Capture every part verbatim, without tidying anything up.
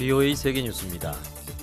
비오에이 세계뉴스입니다.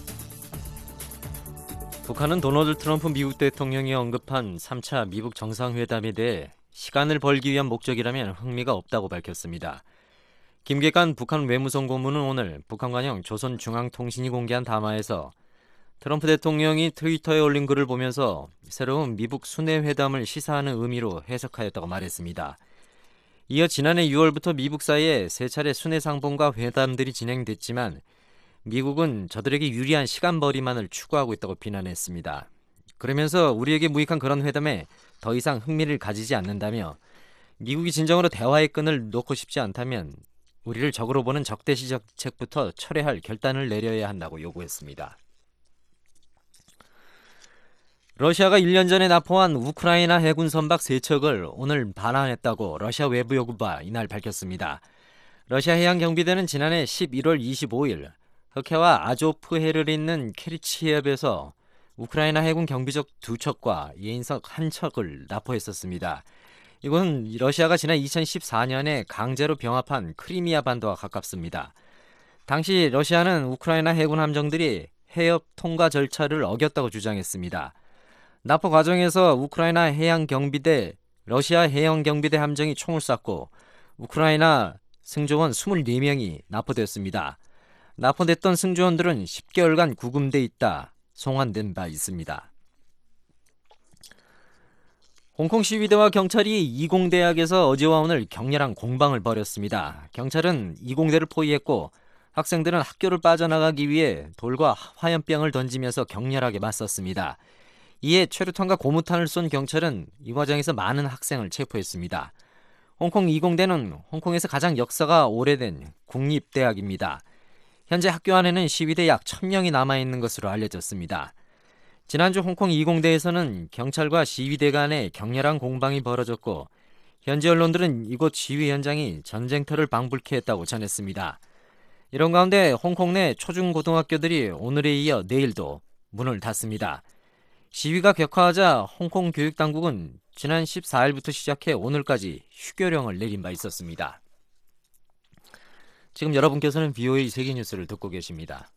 북한은 도널드 트럼프 미국 대통령이 언급한 삼 차 미북 정상회담에 대해 시간을 벌기 위한 목적이라면 흥미가 없다고 밝혔습니다. 김계관 북한 외무성고문은 오늘 북한관영 조선중앙통신이 공개한 담화에서 트럼프 대통령이 트위터에 올린 글을 보면서 새로운 미북 순회회담을 시사하는 의미로 해석하였다고 말했습니다. 이어 지난해 유월부터 미북 사이에 세 차례 순회상봉과 회담들이 진행됐지만 미국은 저들에게 유리한 시간벌이만을 추구하고 있다고 비난했습니다. 그러면서 우리에게 무익한 그런 회담에 더 이상 흥미를 가지지 않는다며 미국이 진정으로 대화의 끈을 놓고 싶지 않다면 우리를 적으로 보는 적대시 정책부터 철회할 결단을 내려야 한다고 요구했습니다. 러시아가 일 년 전에 납포한 우크라이나 해군 선박 세 척을 오늘 반환했다고 러시아 외부여구가 이날 밝혔습니다. 러시아 해양경비대는 지난해 십일월 이십오일 흑해와 아조프해를 잇는 케리치옙에서 우크라이나 해군 경비적 두 척과 예인석 한 척을 납포했었습니다. 이건 러시아가 지난 이천십사년에 강제로 병합한 크리미아 반도와 가깝습니다. 당시 러시아는 우크라이나 해군 함정들이 해협 통과 절차를 어겼다고 주장했습니다. 납포 과정에서 우크라이나 해양경비대, 러시아 해양경비대 함정이 총을 쐈고 우크라이나 승조원 이십사 명이 납포됐습니다. 납포됐던 승조원들은 십 개월간 구금돼 있다 송환된 바 있습니다. 홍콩 시위대와 경찰이 이공대학에서 어제와 오늘 격렬한 공방을 벌였습니다. 경찰은 이공대를 포위했고 학생들은 학교를 빠져나가기 위해 돌과 화염병을 던지면서 격렬하게 맞섰습니다. 이에 최루탄과 고무탄을 쏜 경찰은 이 과정에서 많은 학생을 체포했습니다. 홍콩 이공대는 홍콩에서 가장 역사가 오래된 국립대학입니다. 현재 학교 안에는 시위대 약 천 명이 남아있는 것으로 알려졌습니다. 지난주 홍콩 이공대에서는 경찰과 시위대 간의 격렬한 공방이 벌어졌고 현지 언론들은 이곳 시위 현장이 전쟁터를 방불케 했다고 전했습니다. 이런 가운데 홍콩 내 초중고등학교들이 오늘에 이어 내일도 문을 닫습니다. 시위가 격화하자 홍콩 교육당국은 지난 십사일부터 시작해 오늘까지 휴교령을 내린 바 있었습니다. 지금 여러분께서는 비오에이 세계뉴스를 듣고 계십니다.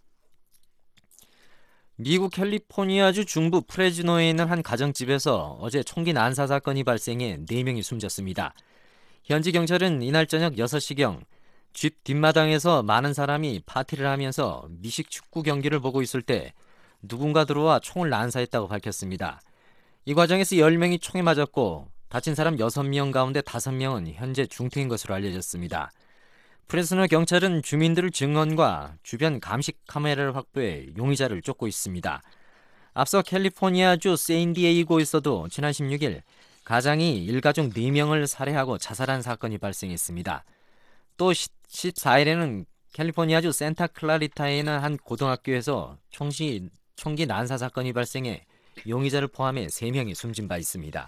미국 캘리포니아주 중부 프레즈노에 있는 한 가정집에서 어제 총기 난사 사건이 발생해 네 명이 숨졌습니다. 현지 경찰은 이날 저녁 여섯 시경 집 뒷마당에서 많은 사람이 파티를 하면서 미식 축구 경기를 보고 있을 때 누군가 들어와 총을 난사했다고 밝혔습니다. 이 과정에서 열 명이 총에 맞았고 다친 사람 여섯 명 가운데 다섯 명은 현재 중태인 것으로 알려졌습니다. 프레스노 경찰은 주민들 증언과 주변 감시 카메라를 확보해 용의자를 쫓고 있습니다. 앞서 캘리포니아주 샌디에이고에서도 지난 십육일 가장이 일가족 네 명을 살해하고 자살한 사건이 발생했습니다. 또 십사일에는 캘리포니아주 산타클라리타에 있는 한 고등학교에서 총시, 총기 난사 사건이 발생해 용의자를 포함해 세 명이 숨진 바 있습니다.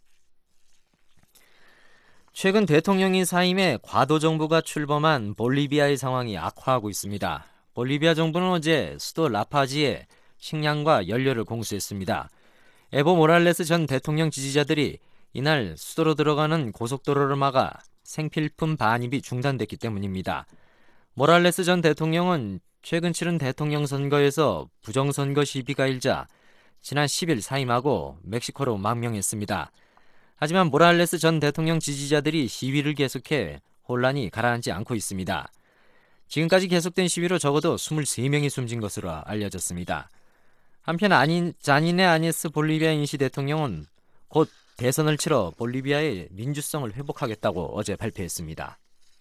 최근 대통령인 사임에 과도 정부가 출범한 볼리비아의 상황이 악화하고 있습니다. 볼리비아 정부는 어제 수도 라파지에 식량과 연료를 공수했습니다. 에보 모랄레스 전 대통령 지지자들이 이날 수도로 들어가는 고속도로를 막아 생필품 반입이 중단됐기 때문입니다. 모랄레스 전 대통령은 최근 치른 대통령 선거에서 부정선거 시비가 일자 지난 십일 사임하고 멕시코로 망명했습니다. 하지만 모랄레스 전 대통령 지지자들이 시위를 계속해 혼란이 가라앉지 않고 있습니다. 지금까지 계속된 시위로 적어도 이십삼 명이 숨진 것으로 알려졌습니다. 한편 아닌, 자니네 아니에스 볼리비아 임시 대통령은 곧 대선을 치러 볼리비아의 민주성을 회복하겠다고 어제 발표했습니다.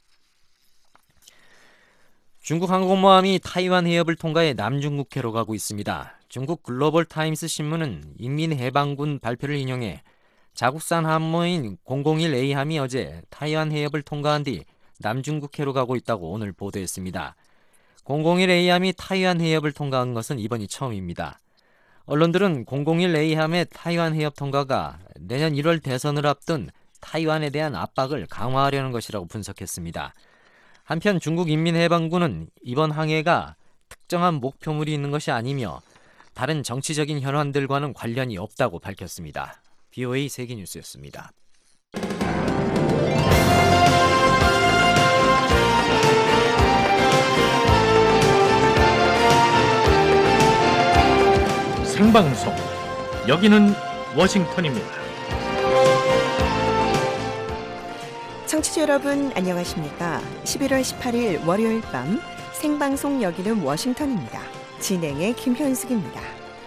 중국 항공모함이 타이완 해협을 통과해 남중국해로 가고 있습니다. 중국 글로벌 타임스 신문은 인민해방군 발표를 인용해 자국산 함모인 공공일 에이함이 어제 타이완 해협을 통과한 뒤 남중국해로 가고 있다고 오늘 보도했습니다. 공공일 에이함이 타이완 해협을 통과한 것은 이번이 처음입니다. 언론들은 공공일 에이함의 타이완 해협 통과가 내년 일월 대선을 앞둔 타이완에 대한 압박을 강화하려는 것이라고 분석했습니다. 한편 중국 인민해방군은 이번 항해가 특정한 목표물이 있는 것이 아니며 다른 정치적인 현안들과는 관련이 없다고 밝혔습니다. 비오에이 세계뉴스였습니다. 생방송, 여기는 워싱턴입니다. 청취자 여러분 안녕하십니까? 십일월 십팔일 월요일 밤 생방송 여기는 워싱턴입니다. 진행의 김현숙입니다.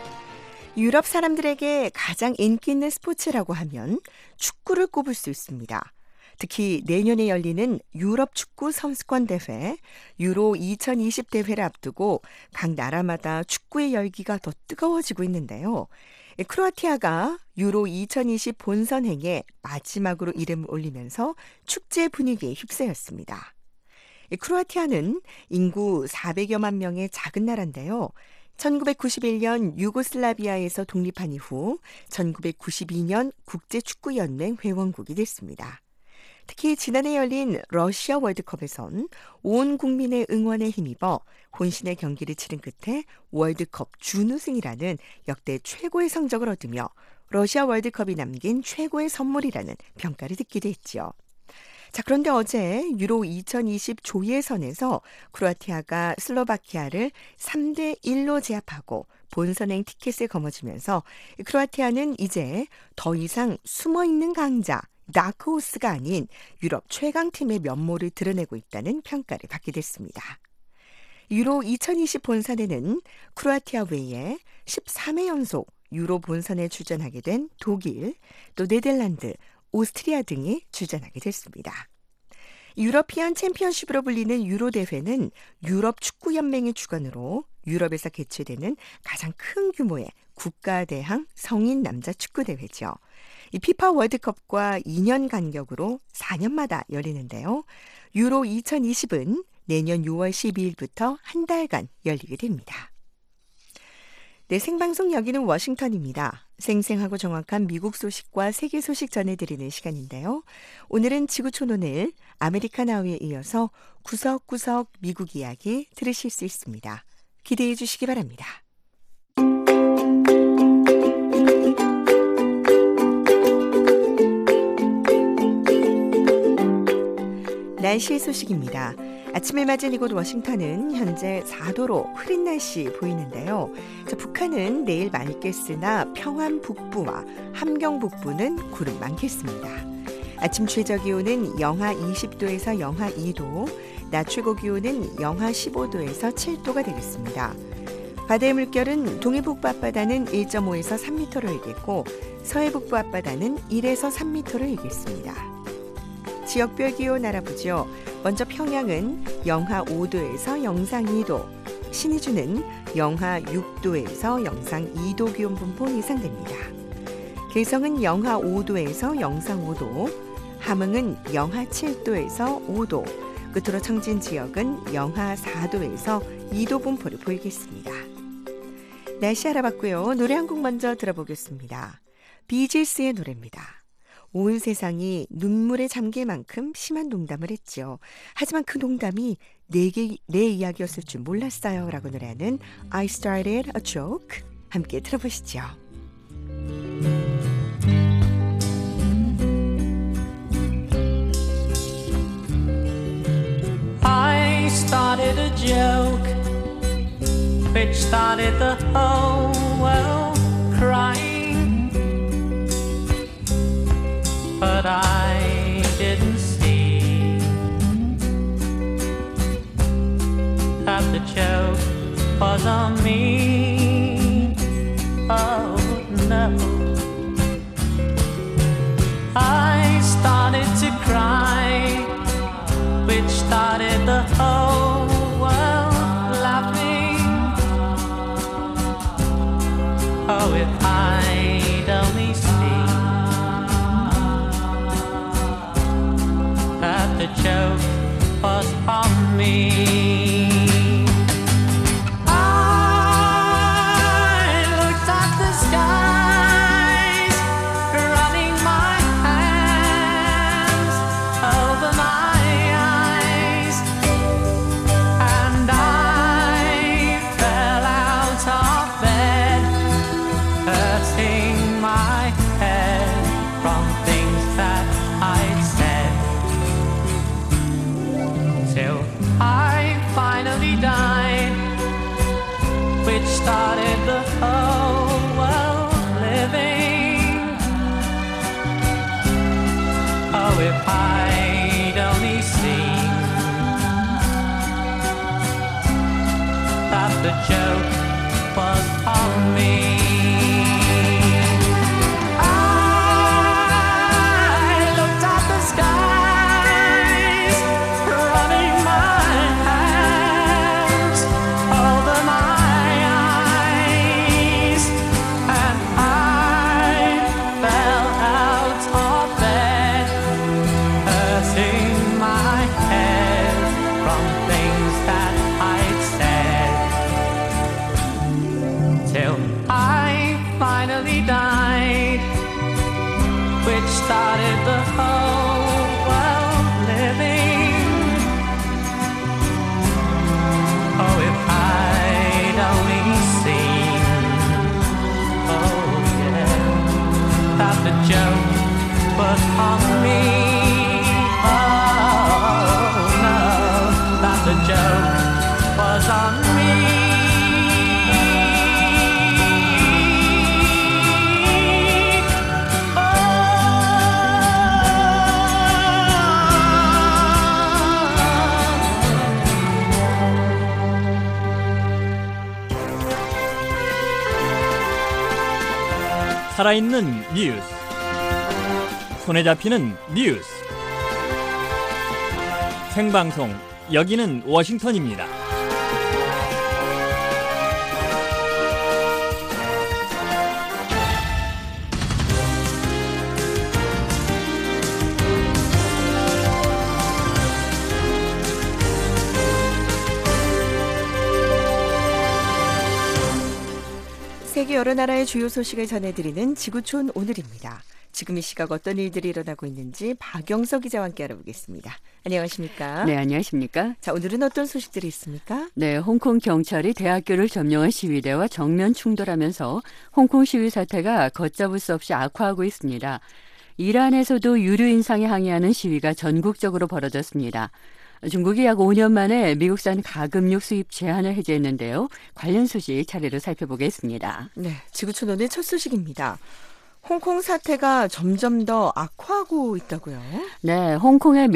유럽 사람들에게 가장 인기 있는 스포츠라고 하면 축구를 꼽을 수 있습니다. 특히 내년에 열리는 유럽 축구 선수권 대회 유로 이천이십 대회를 앞두고 각 나라마다 축구의 열기가 더 뜨거워지고 있는데요. 크로아티아가 유로 이천이십 본선행에 마지막으로 이름을 올리면서 축제 분위기에 휩싸였습니다. 크로아티아는 인구 사백여만 명의 작은 나라인데요. 천구백구십일년 유고슬라비아에서 독립한 이후 천구백구십이년 국제축구연맹 회원국이 됐습니다. 특히 지난해 열린 러시아 월드컵에선 온 국민의 응원에 힘입어 혼신의 경기를 치른 끝에 월드컵 준우승이라는 역대 최고의 성적을 얻으며 러시아 월드컵이 남긴 최고의 선물이라는 평가를 듣기도 했죠. 자, 그런데 어제 유로 이천이십 조예선에서 크로아티아가 슬로바키아를 삼 대 일로 제압하고 본선행 티켓을 거머쥐면서 크로아티아는 이제 더 이상 숨어있는 강자 다크호스가 아닌 유럽 최강팀의 면모를 드러내고 있다는 평가를 받게 됐습니다. 유로 이천이십 본선에는 크로아티아 외에 십삼 회 연속 유로 본선에 출전하게 된 독일, 또 네덜란드, 오스트리아 등이 출전하게 됐습니다. 유러피안 챔피언십으로 불리는 유로 대회는 유럽 축구연맹의 주관으로 유럽에서 개최되는 가장 큰 규모의 국가대항 성인 남자 축구대회죠. 이 피파 월드컵과 이 년 간격으로 사 년마다 열리는데요. 유로 이천이십은 내년 유월 십이일부터 한 달간 열리게 됩니다. 네, 생방송 여기는 워싱턴입니다. 생생하고 정확한 미국 소식과 세계 소식 전해드리는 시간인데요. 오늘은 지구촌오늘 아메리칸 하우에 이어서 구석구석 미국 이야기 들으실 수 있습니다. 기대해 주시기 바랍니다. 날씨의 소식입니다. 아침을 맞은 이곳 워싱턴은 현재 사 도로 흐린 날씨 보이는데요. 자, 북한은 내일 맑겠으나 평안 북부와 함경 북부는 구름 많겠습니다. 아침 최저 기온은 영하 이십 도에서 영하 이 도, 낮 최고 기온은 영하 십오 도에서 칠 도가 되겠습니다. 바다의 물결은 동해북부 앞바다는 일 점 오에서 삼 미터로 일겠고 서해북부 앞바다는 일에서 삼 미터로 일겠습니다. 지역별 기온 알아보죠. 먼저 평양은 영하 오 도에서 영상 이 도, 신의주는 영하 육 도에서 영상 이 도 기온 분포 예상됩니다. 개성은 영하 오 도에서 영상 오 도, 함흥은 영하 칠 도에서 오 도, 끝으로 청진 지역은 영하 사 도에서 이 도 분포를 보이겠습니다. 날씨 알아봤고요. 노래 한 곡 먼저 들어보겠습니다. 비지스의 노래입니다. 온 세상이 눈물에 잠길 만큼 심한 농담을 했죠. 하지만 그 농담이 내게, 내 이야기였을 줄 몰랐어요 라고 노래하는 I started a joke 함께 들어보시죠. I started a joke which started the whole world crying. But I didn't see that the joke was on me. Oh no. I started to cry, which started the whole world laughing. Oh, if I'd only seen that the joke was on me. I looked at the skies, running my hands over my eyes, and I fell out of bed, hurting my head from things that I'd said. Till I finally died, which started the whole joke was on me. I looked at the skies, running my hands over my eyes, and I fell out of bed, hurting my head from things that I'd said, till I finally died, which started the whole world living. Oh, if I'd only seen, oh yeah, that the joke was on me. Oh no, that the joke was on me. 살아있는 뉴스, 손에 잡히는 뉴스, 생방송, 여기는 워싱턴입니다. 세계 여러 나라의 주요 소식을 전해드리는 지구촌 오늘입니다. 지금 이 시각 어떤 일들이 일어나고 있는지 박영석 기자와 함께 알아보겠습니다. 안녕하십니까? 네, 안녕하십니까? 자, 오늘은 어떤 소식들이 있습니까? 네, 홍콩 경찰이 대학교를 점령한 시위대와 정면 충돌하면서 홍콩 시위 사태가 걷잡을 수 없이 악화하고 있습니다. 이란에서도 유류 인상에 항의하는 시위가 전국적으로 벌어졌습니다. 중국이 약 오 년 만에 미국산 가금육 수입 제한을 해제했는데요. 관련 소식 차례로 살펴보겠습니다. 네, 지구촌 오늘 첫 소식입니다. 홍콩 사태가 점점 더 악화하고 있다고요? 네, 홍콩의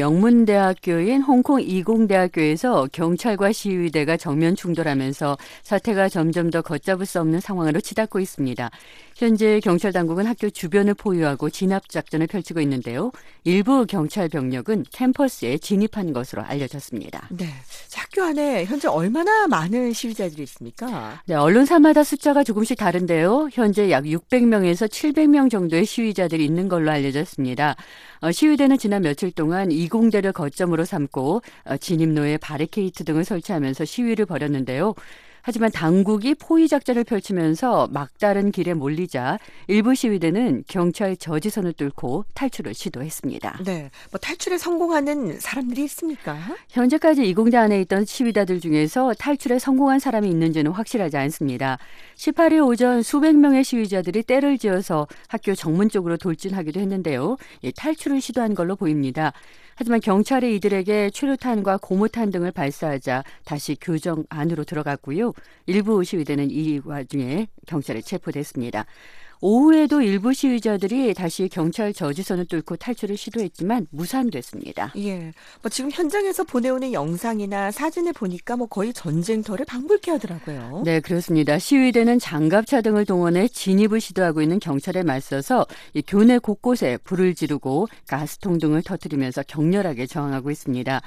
명문대학교인 홍콩 이공대학교에서 경찰과 시위대가 정면 충돌하면서 사태가 점점 더 걷잡을 수 없는 상황으로 치닫고 있습니다. 현재 경찰 당국은 학교 주변을 포위하고 진압 작전을 펼치고 있는데요. 일부 경찰 병력은 캠퍼스에 진입한 것으로 알려졌습니다. 네, 자, 학교 안에 현재 얼마나 많은 시위자들이 있습니까? 네, 언론사마다 숫자가 조금씩 다른데요. 현재 약 육백 명에서 칠백 명 정도의 시위자들이 있는 걸로 알려졌습니다. 어, 시위대는 지난 며칠 동안 이공대를 거점으로 삼고 어, 진입로에 바리케이트 등을 설치하면서 시위를 벌였는데요. 하지만 당국이 포위 작전을 펼치면서 막다른 길에 몰리자 일부 시위대는 경찰 저지선을 뚫고 탈출을 시도했습니다. 네, 뭐 탈출에 성공하는 사람들이 있습니까? 현재까지 이공대 안에 있던 시위자들 중에서 탈출에 성공한 사람이 있는지는 확실하지 않습니다. 십팔 일 오전 수백 명의 시위자들이 떼를 지어서 학교 정문 쪽으로 돌진하기도 했는데요. 탈출을 시도한 걸로 보입니다. 하지만 경찰이 이들에게 최루탄과 고무탄 등을 발사하자 다시 교정 안으로 들어갔고요. 일부 시위대는 이 와중에 경찰에 체포됐습니다. 오후에도 일부 시위자들이 다시 경찰 저지선을 뚫고 탈출을 시도했지만 무산됐습니다. 예, 뭐 지금 현장에서 보내오는 영상이나 사진을 보니까 뭐 거의 전쟁터를 방불케 하더라고요. 네, 그렇습니다. 시위대는 장갑차 등을 동원해 진입을 시도하고 있는 경찰에 맞서서 이 교내 곳곳에 불을 지르고 가스통 등을 터뜨리면서 격렬하게 저항하고 있습니다.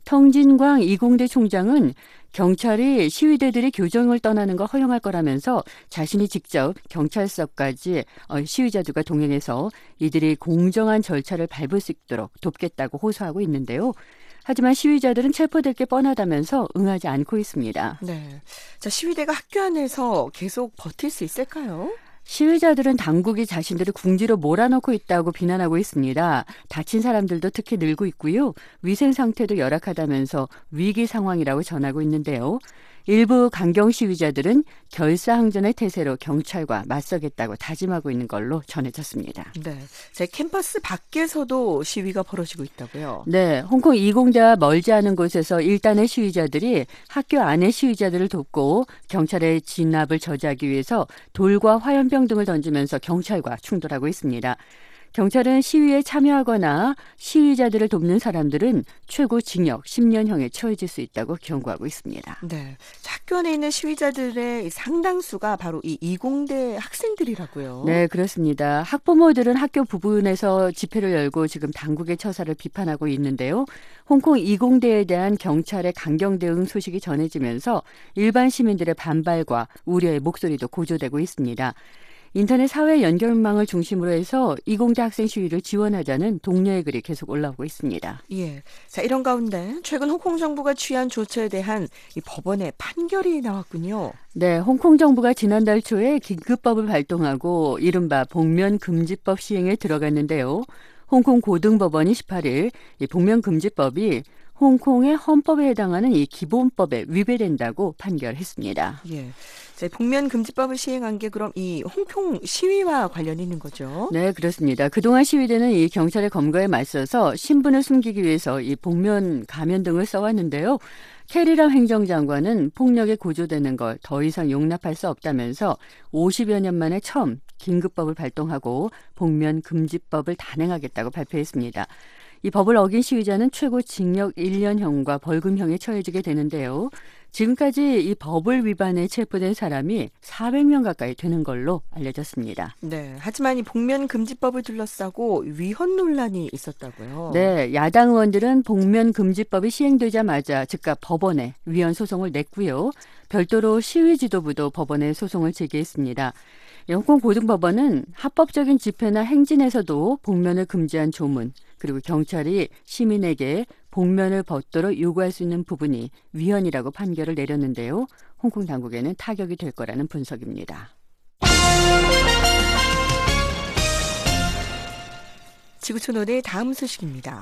텅진광 이공대 총장은 경찰이 시위대들이 교정을 떠나는 걸 허용할 거라면서 자신이 직접 경찰서까지 시위자들과 동행해서 이들이 공정한 절차를 밟을 수 있도록 돕겠다고 호소하고 있는데요. 하지만 시위자들은 체포될 게 뻔하다면서 응하지 않고 있습니다. 네, 자, 시위대가 학교 안에서 계속 버틸 수 있을까요? 시위자들은 당국이 자신들을 궁지로 몰아넣고 있다고 비난하고 있습니다. 다친 사람들도 특히 늘고 있고요. 위생 상태도 열악하다면서 위기 상황이라고 전하고 있는데요. 일부 강경 시위자들은 결사항전의 태세로 경찰과 맞서겠다고 다짐하고 있는 걸로 전해졌습니다. 네, 제 캠퍼스 밖에서도 시위가 벌어지고 있다고요? 네, 홍콩 이공대와 멀지 않은 곳에서 일단의 시위자들이 학교 안의 시위자들을 돕고 경찰의 진압을 저지하기 위해서 돌과 화염병 등을 던지면서 경찰과 충돌하고 있습니다. 경찰은 시위에 참여하거나 시위자들을 돕는 사람들은 최고 징역 십 년형에 처해질 수 있다고 경고하고 있습니다. 네. 학교 안에 있는 시위자들의 상당수가 바로 이 이공대 학생들이라고요. 네, 그렇습니다. 학부모들은 학교 부근에서 집회를 열고 지금 당국의 처사를 비판하고 있는데요. 홍콩 이공대에 대한 경찰의 강경 대응 소식이 전해지면서 일반 시민들의 반발과 우려의 목소리도 고조되고 있습니다. 인터넷 사회 연결망을 중심으로 해서 이공대 학생 시위를 지원하자는 독려의 글이 계속 올라오고 있습니다. 예. 자, 이런 가운데 최근 홍콩 정부가 취한 조처에 대한 이 법원의 판결이 나왔군요. 네, 홍콩 정부가 지난달 초에 긴급법을 발동하고 이른바 복면금지법 시행에 들어갔는데요. 홍콩 고등법원이 십팔 일 이 복면금지법이 홍콩의 헌법에 해당하는 이 기본법에 위배된다고 판결했습니다. 예. 자, 복면금지법을 시행한 게 그럼 이 홍콩 시위와 관련이 있는 거죠? 네, 그렇습니다. 그동안 시위대는 이 경찰의 검거에 맞서서 신분을 숨기기 위해서 이 복면, 가면 등을 써왔는데요. 캐리람 행정장관은 폭력에 고조되는 걸 더 이상 용납할 수 없다면서 오십여 년 만에 처음 긴급법을 발동하고 복면금지법을 단행하겠다고 발표했습니다. 이 법을 어긴 시위자는 최고 징역 일 년형과 벌금형에 처해지게 되는데요. 지금까지 이 법을 위반해 체포된 사람이 사백 명 가까이 되는 걸로 알려졌습니다. 네. 하지만 이 복면금지법을 둘러싸고 위헌 논란이 있었다고요? 네, 야당 의원들은 복면금지법이 시행되자마자 즉각 법원에 위헌 소송을 냈고요. 별도로 시위 지도부도 법원에 소송을 제기했습니다. 홍콩 고등법원은 합법적인 집회나 행진에서도 복면을 금지한 조문, 그리고 경찰이 시민에게 복면을 벗도록 요구할 수 있는 부분이 위헌이라고 판결을 내렸는데요. 홍콩 당국에는 타격이 될 거라는 분석입니다. 지구촌 오늘 다음 소식입니다.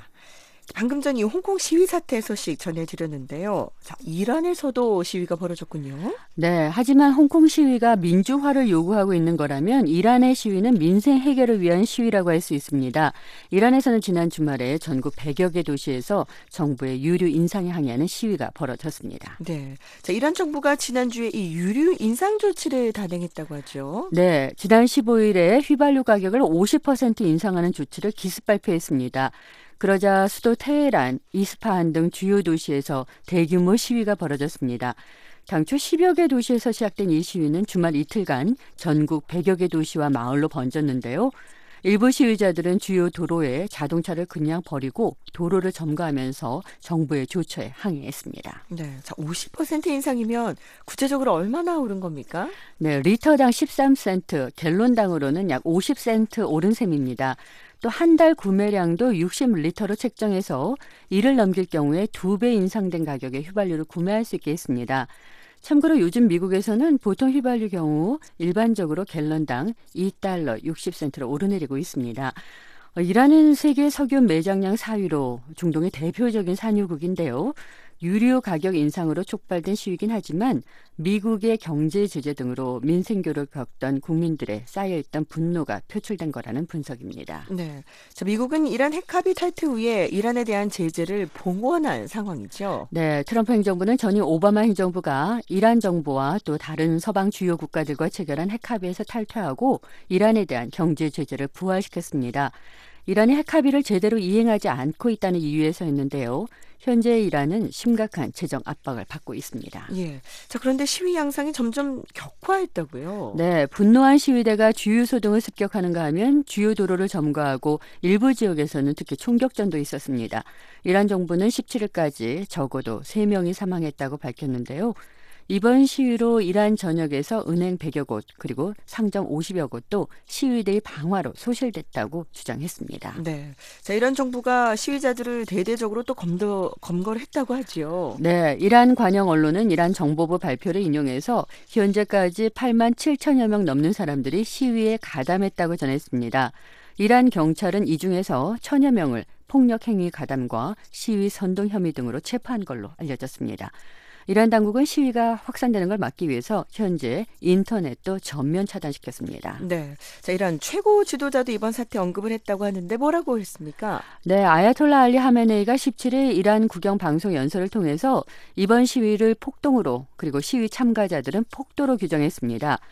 방금 전 이 홍콩 시위 사태 소식 전해드렸는데요. 자, 이란에서도 시위가 벌어졌군요. 네, 하지만 홍콩 시위가 민주화를 요구하고 있는 거라면 이란의 시위는 민생 해결을 위한 시위라고 할 수 있습니다. 이란에서는 지난 주말에 전국 백여 개 도시에서 정부의 유류 인상에 항의하는 시위가 벌어졌습니다. 네. 자, 이란 정부가 지난주에 이 유류 인상 조치를 단행했다고 하죠. 네, 지난 십오 일에 휘발유 가격을 오십 퍼센트 인상하는 조치를 기습 발표했습니다. 그러자 수도 테헤란, 이스파한 등 주요 도시에서 대규모 시위가 벌어졌습니다. 당초 십여 개 도시에서 시작된 이 시위는 주말 이틀간 전국 백여 개 도시와 마을로 번졌는데요. 일부 시위자들은 주요 도로에 자동차를 그냥 버리고 도로를 점거하면서 정부의 조처에 항의했습니다. 네. 자, 오십 퍼센트 인상이면 구체적으로 얼마나 오른 겁니까? 네, 리터당 십삼 센트, 갤론당으로는 약 오십 센트 오른 셈입니다. 또 한 달 구매량도 육십 리터로 책정해서 이를 넘길 경우에 두 배 인상된 가격에 휘발유를 구매할 수 있게 했습니다. 참고로 요즘 미국에서는 보통 휘발유 경우 일반적으로 갤런당 이 달러 육십 센트로 오르내리고 있습니다. 이란은 세계 석유 매장량 사 위로 중동의 대표적인 산유국인데요. 유류 가격 인상으로 촉발된 시위긴 하지만 미국의 경제 제재 등으로 민생교를 겪던 국민들의 쌓여있던 분노가 표출된 거라는 분석입니다. 네. 자, 미국은 이란 핵합의 탈퇴 후에 이란에 대한 제재를 봉헌한 상황이죠. 네, 트럼프 행정부는 전임 오바마 행정부가 이란 정부와 또 다른 서방 주요 국가들과 체결한 핵합의에서 탈퇴하고 이란에 대한 경제 제재를 부활시켰습니다. 이란이 핵합의를 제대로 이행하지 않고 있다는 이유에서였는데요. 현재 이란은 심각한 재정 압박을 받고 있습니다. 예. 자, 그런데 시위 양상이 점점 격화했다고요? 네, 분노한 시위대가 주유소 등을 습격하는가 하면 주요 도로를 점거하고 일부 지역에서는 특히 총격전도 있었습니다. 이란 정부는 십칠 일까지 적어도 세 명이 사망했다고 밝혔는데요. 이번 시위로 이란 전역에서 은행 백여 곳 그리고 상점 오십여 곳도 시위대의 방화로 소실됐다고 주장했습니다. 네. 자, 이란 정부가 시위자들을 대대적으로 또 검도, 검거를 했다고 하지요. 네, 이란 관영 언론은 이란 정보부 발표를 인용해서 현재까지 팔만 칠천여 명 넘는 사람들이 시위에 가담했다고 전했습니다. 이란 경찰은 이 중에서 천여 명을 폭력행위 가담과 시위 선동 혐의 등으로 체포한 걸로 알려졌습니다. 이란 당국은 시위가 확산되는 걸 막기 위해서 현재 인터넷도 전면 차단시켰습니다. 네. 자, 이란 최고 지도자도 이번 사태 언급을 했다고 하는데 뭐라고 했습니까? 네, 아야톨라 알리 하메네이가 십칠 일 이란 국영 방송 연설을 통해서 이번 시위를 폭동으로 그리고 시위 참가자들은 폭도로 규정했습니다.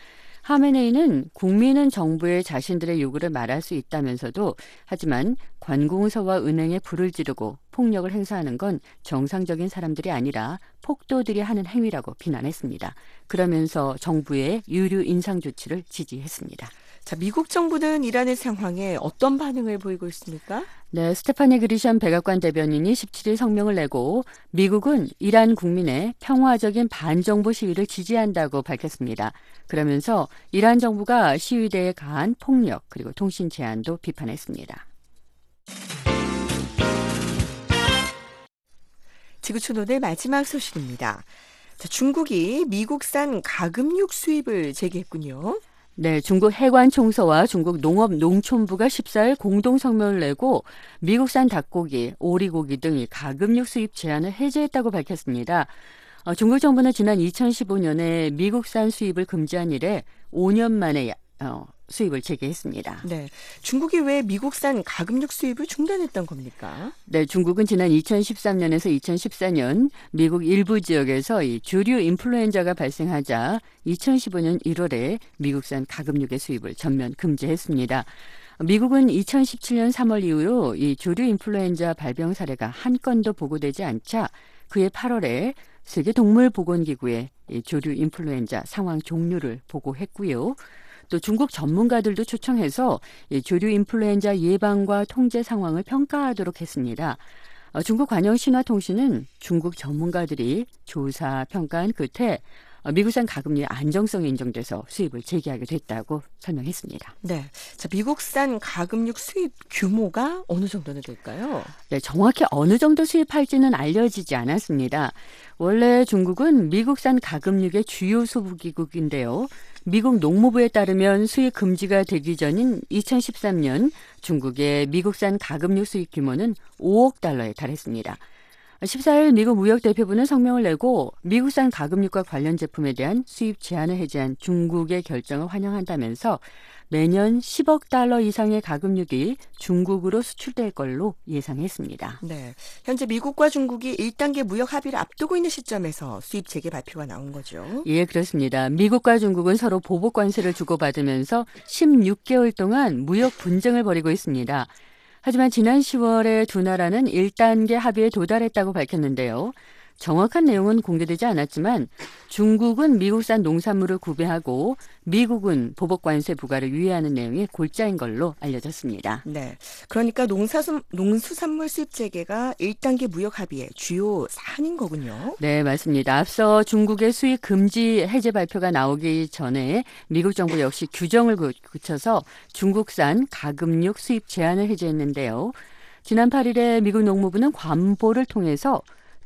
하메네이는 국민은 정부에 자신들의 요구를 말할 수 있다면서도 하지만 관공서와 은행에 불을 지르고 폭력을 행사하는 건 정상적인 사람들이 아니라 폭도들이 하는 행위라고 비난했습니다. 그러면서 정부의 유류 인상 조치를 지지했습니다. 자, 미국 정부는 이란의 상황에 어떤 반응을 보이고 있습니까? 네, 스테파니 그리샴 백악관 대변인이 십칠일 성명을 내고 미국은 이란 국민의 평화적인 반정부 시위를 지지한다고 밝혔습니다. 그러면서 이란 정부가 시위대에 가한 폭력 그리고 통신 제한도 비판했습니다. 지구촌 오늘 마지막 소식입니다. 자, 중국이 미국산 가금육 수입을 재개했군요. 네, 중국 해관총서와 중국 농업농촌부가 십사일 공동 성명을 내고 미국산 닭고기, 오리고기 등 가금육 수입 제한을 해제했다고 밝혔습니다. 어, 중국 정부는 지난 이천십오년에 미국산 수입을 금지한 이래 오 년 만에 어, 수입을 재개했습니다. 네, 중국이 왜 미국산 가금육 수입을 중단했던 겁니까? 네, 중국은 지난 이천십삼년에서 이천십사년 미국 일부 지역에서 이 주류 인플루엔자가 발생하자 이천십오년 일월에 미국산 가금육의 수입을 전면 금지했습니다. 미국은 이천십칠년 삼월 이후로 이 주류 인플루엔자 발병 사례가 한 건도 보고되지 않자 그해 팔월에 세계동물보건기구에 이 주류 인플루엔자 상황 종류를 보고했고요. 또 중국 전문가들도 초청해서 이 주류 인플루엔자 예방과 통제 상황을 평가하도록 했습니다. 어, 중국 관영신화통신은 중국 전문가들이 조사 평가한 끝에 어, 미국산 가금류의 안정성이 인정돼서 수입을 재개하게 됐다고 설명했습니다. 네, 자, 미국산 가금육 수입 규모가 어느 정도나 될까요? 네, 정확히 어느 정도 수입할지는 알려지지 않았습니다. 원래 중국은 미국산 가금육의 주요 소비국인데요. 미국 농무부에 따르면 수입 금지가 되기 전인 이천십삼년 중국의 미국산 가금육 수입 규모는 오억 달러에 달했습니다. 십사일 미국 무역대표부는 성명을 내고 미국산 가금육과 관련 제품에 대한 수입 제한을 해제한 중국의 결정을 환영한다면서 매년 십억 달러 이상의 가금육이 중국으로 수출될 걸로 예상했습니다. 네, 현재 미국과 중국이 일 단계 무역 합의를 앞두고 있는 시점에서 수입 재개 발표가 나온 거죠. 예, 그렇습니다. 미국과 중국은 서로 보복 관세를 주고받으면서 십육개월 동안 무역 분쟁을 벌이고 있습니다. 하지만 지난 시월에 두 나라는 일 단계 합의에 도달했다고 밝혔는데요. 정확한 내용은 공개되지 않았지만 중국은 미국산 농산물을 구매하고 미국은 보복관세 부과를 유예하는 내용이 골자인 걸로 알려졌습니다. 네, 그러니까 농사수, 농수산물 수입 재개가 일 단계 무역 합의의 주요 사안인 거군요. 네, 맞습니다. 앞서 중국의 수입 금지 해제 발표가 나오기 전에 미국 정부 역시 규정을 굳혀서 중국산 가금육 수입 제한을 해제했는데요. 지난 팔일에 미국 농무부는 관보를 통해서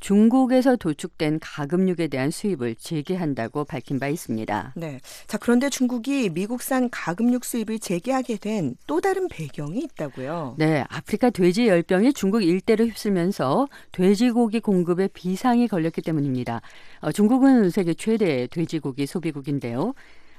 중국에서 도축된 가금육에 대한 수입을 재개한다고 밝힌 바 있습니다. 네, 자, 그런데 중국이 미국산 가금육 수입을 재개하게 된 또 다른 배경이 있다고요? 네, 아프리카 돼지 열병이 중국 일대를 휩쓸면서 돼지고기 공급에 비상이 걸렸기 때문입니다. 어, 중국은 세계 최대 돼지고기 소비국인데요.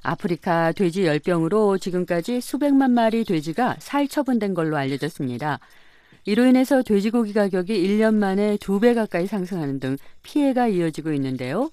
아프리카 돼지 열병으로 지금까지 수백만 마리 돼지가 살처분된 걸로 알려졌습니다. 이로 인해서 돼지고기 가격이 일 년 만에 두 배 가까이 상승하는 등 피해가 이어지고 있는데요.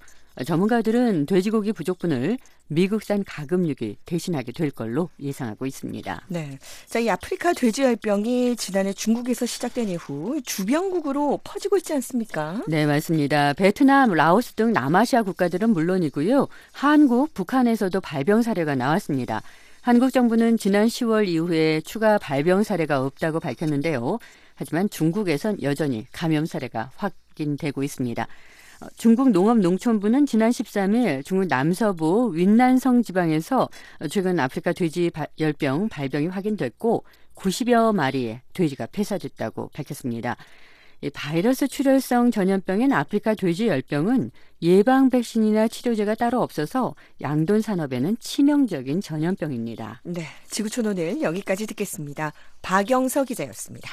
전문가들은 돼지고기 부족분을 미국산 가금육이 대신하게 될 걸로 예상하고 있습니다. 네, 자, 이 아프리카 돼지열병이 지난해 중국에서 시작된 이후 주변국으로 퍼지고 있지 않습니까? 네, 맞습니다. 베트남, 라오스 등 남아시아 국가들은 물론이고요. 한국, 북한에서도 발병 사례가 나왔습니다. 한국 정부는 지난 시월 이후에 추가 발병 사례가 없다고 밝혔는데요. 하지만 중국에선 여전히 감염 사례가 확인되고 있습니다. 중국 농업농촌부는 지난 십삼일 중국 남서부 윈난성 지방에서 최근 아프리카 돼지 열병 발병이 확인됐고 구십여 마리의 돼지가 폐사됐다고 밝혔습니다. 이 바이러스 출혈성 전염병인 아프리카 돼지 열병은 예방 백신이나 치료제가 따로 없어서 양돈 산업에는 치명적인 전염병입니다. 네, 지구촌 오늘 여기까지 듣겠습니다. 박영서 기자였습니다.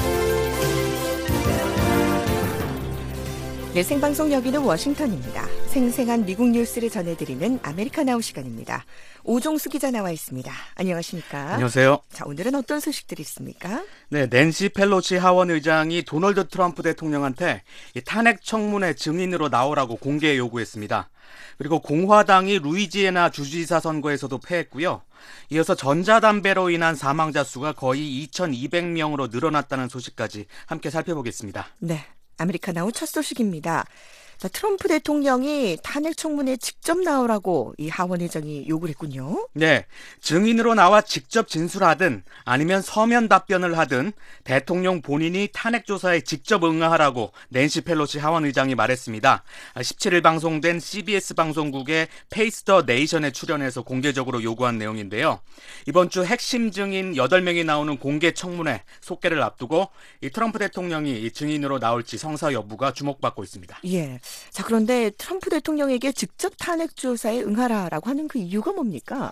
네, 생방송 여기는 워싱턴입니다. 생생한 미국 뉴스를 전해드리는 아메리카나우 시간입니다. 오종수 기자 나와 있습니다. 안녕하십니까? 안녕하세요. 자, 오늘은 어떤 소식들이 있습니까? 네, 낸시 펠로시 하원 의장이 도널드 트럼프 대통령한테 이 탄핵 청문회 증인으로 나오라고 공개 요구했습니다. 그리고 공화당이 루이지애나 주지사 선거에서도 패했고요. 이어서 전자담배로 인한 사망자 수가 거의 이천이백 명으로 늘어났다는 소식까지 함께 살펴보겠습니다. 네, 아메리카나우 첫 소식입니다. 자, 트럼프 대통령이 탄핵 청문회에 직접 나오라고 이 하원 의장이 요구를 했군요. 네, 증인으로 나와 직접 진술하든 아니면 서면 답변을 하든 대통령 본인이 탄핵 조사에 직접 응하라고 낸시 펠로시 하원 의장이 말했습니다. 십칠 일 방송된 씨비에스 방송국의 페이스 더 네이션에 출연해서 공개적으로 요구한 내용인데요. 이번 주 핵심 증인 여덟 명이 나오는 공개 청문회 속개를 앞두고 이 트럼프 대통령이 이 증인으로 나올지 성사 여부가 주목받고 있습니다. 예. 자, 그런데 트럼프 대통령에게 직접 탄핵 조사에 응하라라고 하는 그 이유가 뭡니까?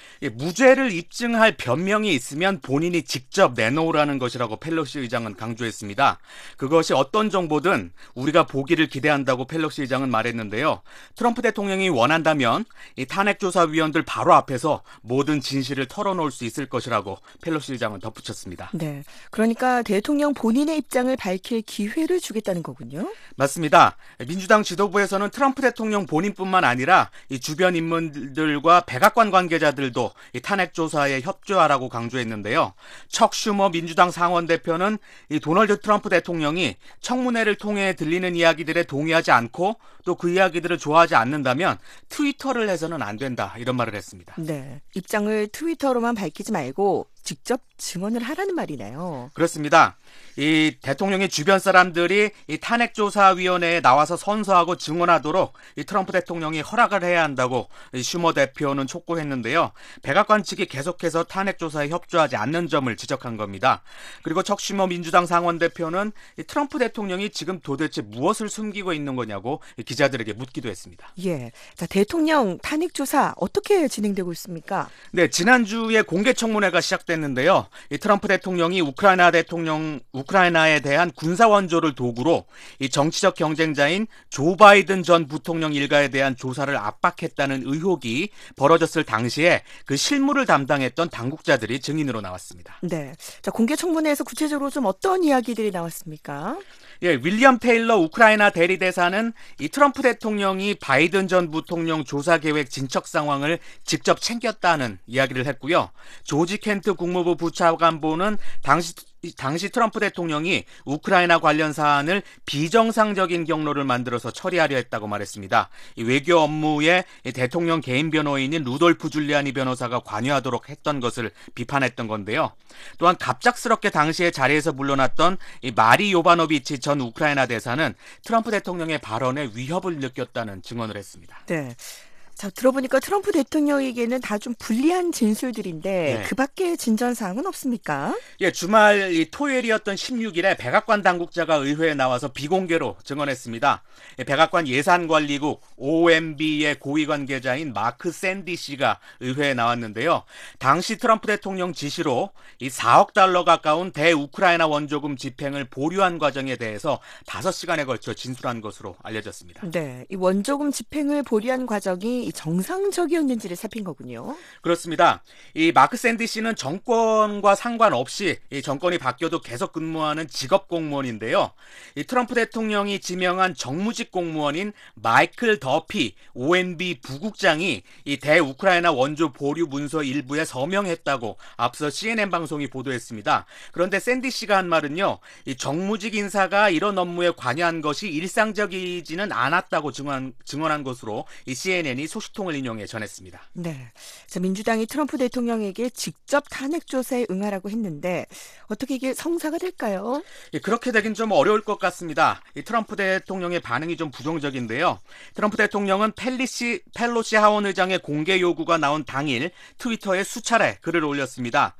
무죄를 입증할 변명이 있으면 본인이 직접 내놓으라는 것이라고 펠로시 의장은 강조했습니다. 그것이 어떤 정보든 우리가 보기를 기대한다고 펠로시 의장은 말했는데요. 트럼프 대통령이 원한다면 이 탄핵조사위원들 바로 앞에서 모든 진실을 털어놓을 수 있을 것이라고 펠로시 의장은 덧붙였습니다. 네, 그러니까 대통령 본인의 입장을 밝힐 기회를 주겠다는 거군요. 맞습니다. 민주당 지도부에서는 트럼프 대통령 본인뿐만 아니라 이 주변 인물들과 백악관 관계자들도 이 탄핵 조사에 협조하라고 강조했는데요. 척 슈머 민주당 상원 대표는 이 도널드 트럼프 대통령이 청문회를 통해 들리는 이야기들에 동의하지 않고 또 그 이야기들을 좋아하지 않는다면 트위터를 해서는 안 된다 이런 말을 했습니다. 네, 입장을 트위터로만 밝히지 말고 직접 증언을 하라는 말이네요. 그렇습니다. 이 대통령의 주변 사람들이 이 탄핵조사위원회에 나와서 선서하고 증언하도록 이 트럼프 대통령이 허락을 해야 한다고 이 슈머 대표는 촉구했는데요. 백악관 측이 계속해서 탄핵조사에 협조하지 않는 점을 지적한 겁니다. 그리고 척 슈머 민주당 상원 대표는 이 트럼프 대통령이 지금 도대체 무엇을 숨기고 있는 거냐고 이 기자들에게 묻기도 했습니다. 예, 자, 대통령 탄핵 조사 어떻게 진행되고 있습니까? 네, 지난주에 공개 청문회가 시작됐는데요. 이 트럼프 대통령이 우크라이나 대통령 우크라이나에 대한 군사 원조를 도구로 이 정치적 경쟁자인 조 바이든 전 부통령 일가에 대한 조사를 압박했다는 의혹이 벌어졌을 당시에 그 실무를 담당했던 당국자들이 증인으로 나왔습니다. 네, 자, 공개 청문회에서 구체적으로 좀 어떤 이야기들이 나왔습니까? 예, 윌리엄 테일러 우크라이나 대리대사는 이 트럼프 대통령이 바이든 전 부통령 조사 계획 진척 상황을 직접 챙겼다는 이야기를 했고요. 조지 켄트 국무부 부차관보는 당시 당시 트럼프 대통령이 우크라이나 관련 사안을 비정상적인 경로를 만들어서 처리하려 했다고 말했습니다. 이 외교 업무에 이 대통령 개인 변호인인 루돌프 줄리아니 변호사가 관여하도록 했던 것을 비판했던 건데요. 또한 갑작스럽게 당시에 자리에서 물러났던 이 마리 요바노비치 전 우크라이나 대사는 트럼프 대통령의 발언에 위협을 느꼈다는 증언을 했습니다. 네. 자, 들어보니까 트럼프 대통령에게는 다 좀 불리한 진술들인데 네. 그 밖에 진전 사항은 없습니까? 예, 주말 이 토요일이었던 십육 일에 백악관 당국자가 의회에 나와서 비공개로 증언했습니다. 예, 백악관 예산관리국 오엠비의 고위 관계자인 마크 샌디 씨가 의회에 나왔는데요. 당시 트럼프 대통령 지시로 이 사억 달러 가까운 대우크라이나 원조금 집행을 보류한 과정에 대해서 다섯 시간에 걸쳐 진술한 것으로 알려졌습니다. 네, 이 원조금 집행을 보류한 과정이 정상적이었는지를 살핀 거군요. 그렇습니다. 이 마크 샌디 씨는 정권과 상관없이 이 정권이 바뀌어도 계속 근무하는 직업 공무원인데요. 이 트럼프 대통령이 지명한 정무직 공무원인 마이클 더피 오엠비 부국장이 이 대우크라이나 원조 보류 문서 일부에 서명했다고 앞서 씨엔엔 방송이 보도했습니다. 그런데 샌디 씨가 한 말은요, 이 정무직 인사가 이런 업무에 관여한 것이 일상적이지는 않았다고 증언, 증언한 것으로 이 씨엔엔이 소식통을 인용해 전했습니다. 네, 자, 민주당이 트럼프 대통령에게 직접 탄핵 조사에 응하라고 했는데 어떻게 이게 성사가 될까요? 예, 그렇게 되긴 좀 어려울 것 같습니다. 이 트럼프 대통령의 반응이 좀 부정적인데요. 트럼프 대통령은 펠리시, 펠로시 하원 의장의 공개 요구가 나온 당일 트위터에 수차례 글을 올렸습니다.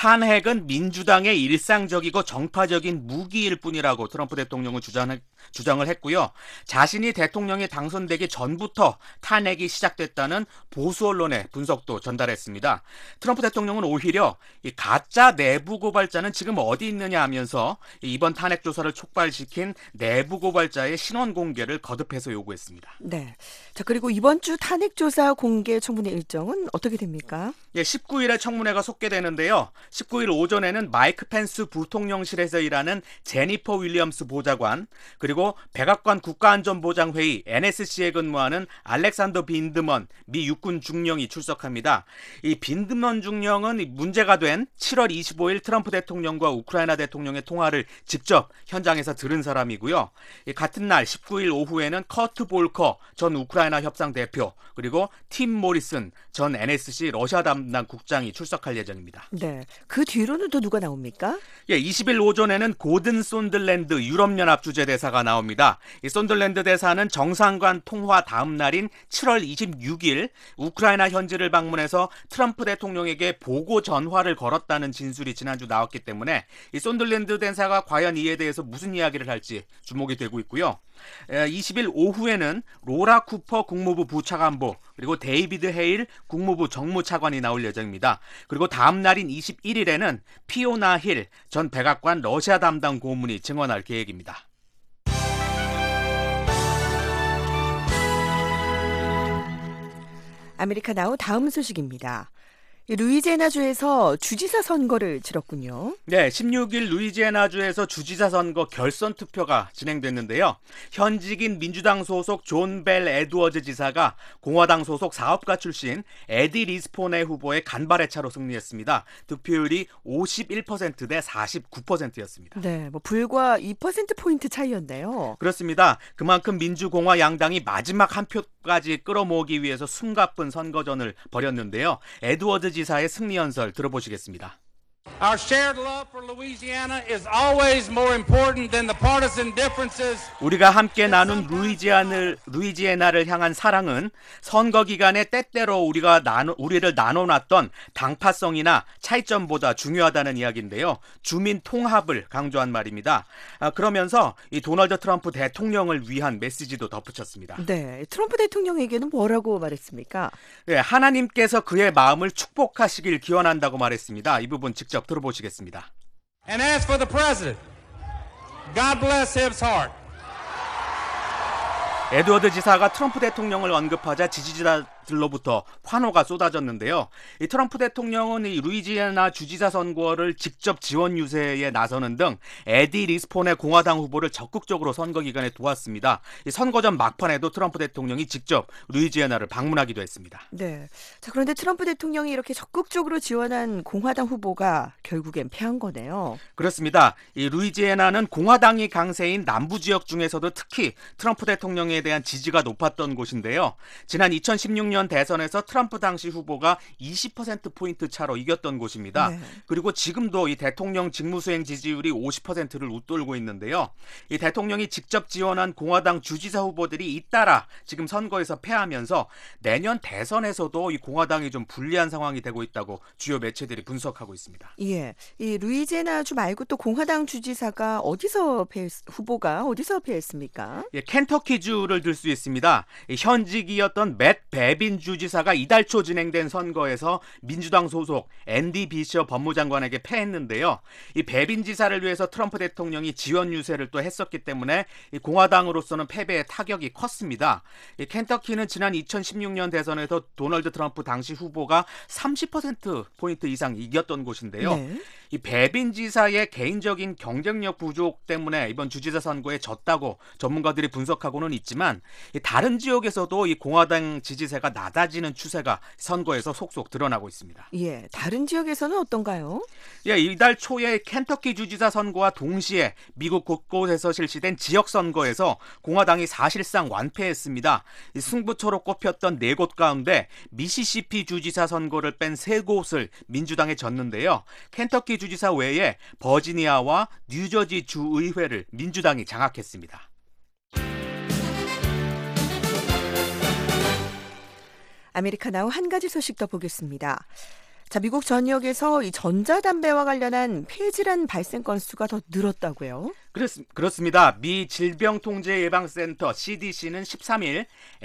탄핵은 민주당의 일상적이고 정파적인 무기일 뿐이라고 트럼프 대통령은 주장, 주장을 했고요. 자신이 대통령에 당선되기 전부터 탄핵이 시작됐다는 보수 언론의 분석도 전달했습니다. 트럼프 대통령은 오히려 이 가짜 내부 고발자는 지금 어디 있느냐 하면서 이번 탄핵 조사를 촉발시킨 내부 고발자의 신원 공개를 거듭해서 요구했습니다. 네. 자, 그리고 이번 주 탄핵 조사 공개 청문회 일정은 어떻게 됩니까? 예, 십구 일에 청문회가 속개되는데요. 십구 일 오전에는 마이크 펜스 부통령실에서 일하는 제니퍼 윌리엄스 보좌관, 그리고 백악관 국가안전보장회의 엔에스씨에 근무하는 알렉산더 빈드먼 미 육군 중령이 출석합니다. 이 빈드먼 중령은 문제가 된 칠월 이십오일 트럼프 대통령과 우크라이나 대통령의 통화를 직접 현장에서 들은 사람이고요. 이 같은 날 십구 일 오후에는 커트 볼커 전 우크라이나 협상 대표, 그리고 팀 모리슨 전 엔에스씨 러시아 담당 국장이 출석할 예정입니다. 네. 그 뒤로는 또 누가 나옵니까? 예, 이십 일 오전에는 고든 손들랜드 유럽연합 주재대사가 나옵니다. 이 손들랜드 대사는 정상간 통화 다음 날인 칠월 이십육일 우크라이나 현지를 방문해서 트럼프 대통령에게 보고 전화를 걸었다는 진술이 지난주 나왔기 때문에 이 손들랜드 대사가 과연 이에 대해서 무슨 이야기를 할지 주목이 되고 있고요. 이십 일 오후에는 로라 쿠퍼 국무부 부차관보, 그리고 데이비드 헤일 국무부 정무차관이 나올 예정입니다. 그리고 다음 날인 이십일 일에는 피오나 힐 전 백악관 러시아 담당 고문이 증언할 계획입니다. 아메리카 나우 다음 소식입니다. 루이지애나주에서 주지사 선거를 치렀군요. 네, 십육 일 루이지애나주에서 주지사 선거 결선 투표가 진행됐는데요. 현직인 민주당 소속 존 벨 에드워즈 지사가 공화당 소속 사업가 출신 에디 리스포네 후보의 간발의 차로 승리했습니다. 득표율이 오십일 퍼센트 대 사십구 퍼센트였습니다. 네, 뭐 불과 이 퍼센트 포인트 차이였네요. 그렇습니다. 그만큼 민주공화 양당이 마지막 한 표까지 끌어모으기 위해서 숨가쁜 선거전을 벌였는데요. 에드워즈 지사의 승리 연설 들어보시겠습니다. Our shared love for Louisiana is always more important than the partisan differences. 우리가 함께 나눈 루이지아를, 루이지애나를 향한 사랑은 선거 기간에 때때로 우리가 나누, 우리를 나눠놨던 당파성이나 차이점보다 중요하다는 이야기인데요. 주민 통합을 강조한 말입니다. 아, 그러면서 이 도널드 트럼프 대통령을 위한 메시지도 덧붙였습니다. 네, 트럼프 대통령에게는 뭐라고 말했습니까? 네, 하나님께서 그의 마음을 축복하시길 기원한다고 말했습니다. 이 부분 직접 들어보시겠습니다. And as for the president, God bless his heart. 에드워드 지사가 트럼프 대통령을 언급하자 지지자들로부터 환호가 쏟아졌는데요. 이 트럼프 대통령은 이 루이지애나 주지사 선거를 직접 지원 유세에 나서는 등 에디 리스폰의 공화당 후보를 적극적으로 선거 기간에 도왔습니다. 이 선거전 막판에도 트럼프 대통령이 직접 루이지애나를 방문하기도 했습니다. 네. 자, 그런데 트럼프 대통령이 이렇게 적극적으로 지원한 공화당 후보가 결국엔 패한 거네요. 그렇습니다. 이 루이지애나는 공화당이 강세인 남부 지역 중에서도 특히 트럼프 대통령에 대한 지지가 높았던 곳인데요. 지난 이천십육 년 대선에서 트럼프 당시 후보가 이십 퍼센트 포인트 차로 이겼던 곳입니다. 네. 그리고 지금도 이 대통령 직무수행 지지율이 오십 퍼센트를 웃돌고 있는데요. 이 대통령이 직접 지원한 공화당 주지사 후보들이 잇따라 지금 선거에서 패하면서 내년 대선에서도 이 공화당이 좀 불리한 상황이 되고 있다고 주요 매체들이 분석하고 있습니다. 예, 이 루이지애나주 말고 또 공화당 주지사가 어디서 패 후보가 어디서 패했습니까? 예, 켄터키주를 들 수 있습니다. 현직이었던 맷 베빈 주지사가 이달 초 진행된 선거에서 민주당 소속 앤디 비셔 법무장관에게 패했는데요. 이 베빈 지사를 위해서 트럼프 대통령이 지원 유세를 또 했었기 때문에 이 공화당으로서는 패배의 타격이 컸습니다. 이 켄터키는 지난 이천십육 년 대선에서 도널드 트럼프 당시 후보가 삼십 퍼센트 포인트 이상 이겼던 곳인데요. 네. 이 베빈 지사의 개인적인 경쟁력 부족 때문에 이번 주지사 선거에 졌다고 전문가들이 분석하고는 있지만 이 다른 지역에서도 이 공화당 지지세가 낮아지는 추세가 선거에서 속속 드러나고 있습니다. 예, 다른 지역에서는 어떤가요? 예, 이달 초에 켄터키 주지사 선거와 동시에 미국 곳곳에서 실시된 지역 선거에서 공화당이 사실상 완패했습니다. 이 승부처로 꼽혔던 네 곳 가운데 미시시피 주지사 선거를 뺀 세 곳을 민주당에 졌는데요. 켄터키 주지사 외에 버지니아와 뉴저지 주의회를 민주당이 장악했습니다. 아메리카 나우 한 가지 소식 더 보겠습니다. 자, 미국 전역에서 이 전자담배와 관련한 폐질환 발생 건수가 더 늘었다고요? 그렇, 그렇습니다. 미 질병통제예방센터 씨디씨는 십삼 일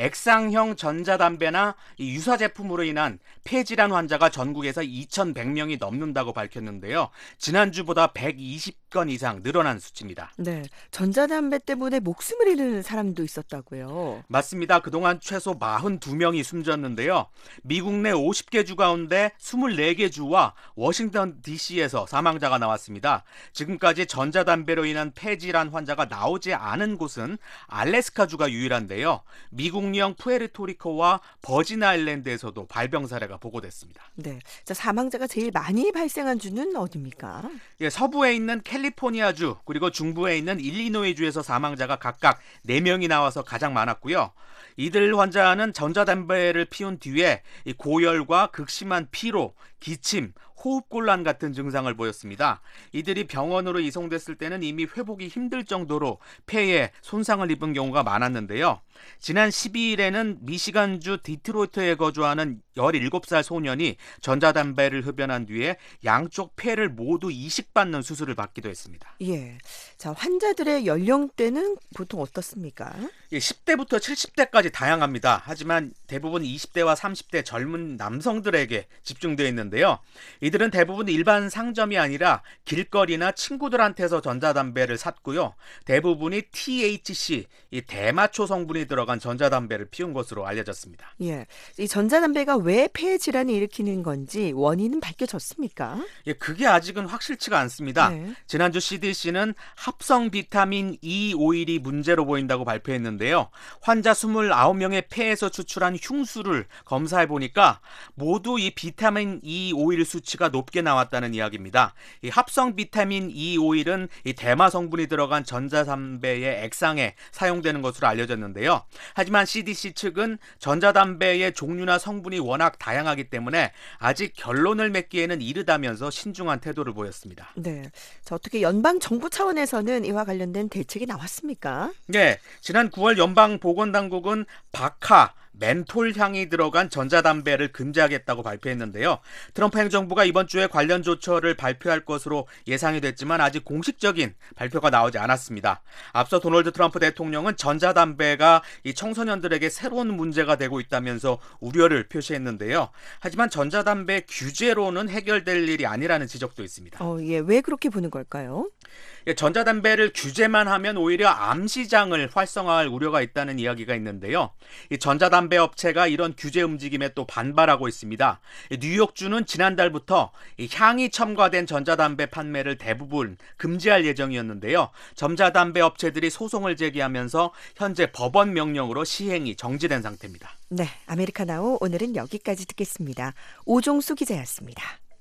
액상형 전자담배나 이 유사 제품으로 인한 폐질환 환자가 전국에서 이천백 명이 넘는다고 밝혔는데요. 지난주보다 백이십 건 이상 늘어난 수치입니다. 네, 전자담배 때문에 목숨을 잃는 사람도 있었다고요. 맞습니다. 그동안 최소 사십이 명이 숨졌는데요. 미국 내 오십 개 주 가운데 이십사 개 주와 워싱턴 디씨에서 사망자가 나왔습니다. 지금까지 전자담배로 인한 폐질환 환자가 나오지 않은 곳은 알래스카주가 유일한데요. 미국령 푸에르토리코와 버진 아일랜드에서도 발병 사례가 보고됐습니다. 네, 자, 사망자가 제일 많이 발생한 주는 어디입니까? 예, 서부에 있는 캘리포니아주 그리고 중부에 있는 일리노이주에서 사망자가 각각 네 명이 나와서 가장 많았고요. 이들 환자는 전자담배를 피운 뒤에 이 고열과 극심한 피로, 기침, 호흡곤란 같은 증상을 보였습니다. 이들이 병원으로 이송됐을 때는 이미 회복이 힘들 정도로 폐에 손상을 입은 경우가 많았는데요. 지난 십이 일에는 미시간주 디트로이트에 거주하는 열일곱 살 소년이 전자담배를 흡연한 뒤에 양쪽 폐를 모두 이식받는 수술을 받기도 했습니다. 예, 자, 환자들의 연령대는 보통 어떻습니까? 예, 십 대부터 칠십 대까지 다양합니다. 하지만 대부분 이십 대와 삼십 대 젊은 남성들에게 집중되어 있는데요. 이들은 대부분 일반 상점이 아니라 길거리나 친구들한테서 전자담배를 샀고요. 대부분이 티에이치씨, 이 대마초 성분이 들어간 전자담배를 피운 것으로 알려졌습니다. 예, 이 전자담배가 왜 폐 질환을 일으키는 건지 원인은 밝혀졌습니까? 예, 그게 아직은 확실치가 않습니다. 네. 지난주 씨디씨는 합성 비타민 이 오일이 문제로 보인다고 발표했는데요. 환자 이십구 명의 폐에서 추출한 흉수를 검사해 보니까 모두 이 비타민 이 오일 수치가 높게 나왔다는 이야기입니다. 이 합성 비타민 이 오일은 이 대마 성분이 들어간 전자담배의 액상에 사용되는 것으로 알려졌는데요. 하지만 씨디씨 측은 전자담배의 종류나 성분이 워낙 다양하기 때문에 아직 결론을 맺기에는 이르다면서 신중한 태도를 보였습니다. 네, 자, 어떻게 연방 정부 차원에서는 이와 관련된 대책이 나왔습니까? 네, 지난 구월 연방보건당국은 박하, 멘톨 향이 들어간 전자담배를 금지하겠다고 발표했는데요. 트럼프 행정부가 이번 주에 관련 조처를 발표할 것으로 예상이 됐지만 아직 공식적인 발표가 나오지 않았습니다. 앞서 도널드 트럼프 대통령은 전자담배가 이 청소년들에게 새로운 문제가 되고 있다면서 우려를 표시했는데요. 하지만 전자담배 규제로는 해결될 일이 아니라는 지적도 있습니다. 어, 예, 왜 그렇게 보는 걸까요? 예, 전자담배를 규제만 하면 오히려 암 시장을 활성화할 우려가 있다는 이야기가 있는데요. 이 전자담배 업체가 이런 규제 움직임에 또 반발하고 있습니다. 이 뉴욕주는 지난달부터 이 향이 첨가된 전자담배 판매를 대부분 금지할 예정이었는데요. 전자담배 업체들이 소송을 제기하면서 현재 법원 명령으로 시행이 정지된 상태입니다. 네, 아메리카나우 오늘은 여기까지 듣겠습니다. 오종수 기자였습니다.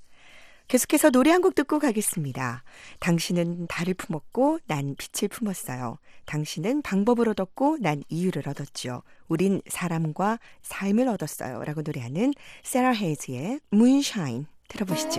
계속해서 노래 한 곡 듣고 가겠습니다. 당신은 달을 품었고 난 빛을 품었어요. 당신은 방법을 얻었고 난 이유를 얻었죠. 우린 사람과 삶을 얻었어요. 라고 노래하는 세라 헤이즈의 Moonshine 들어보시죠.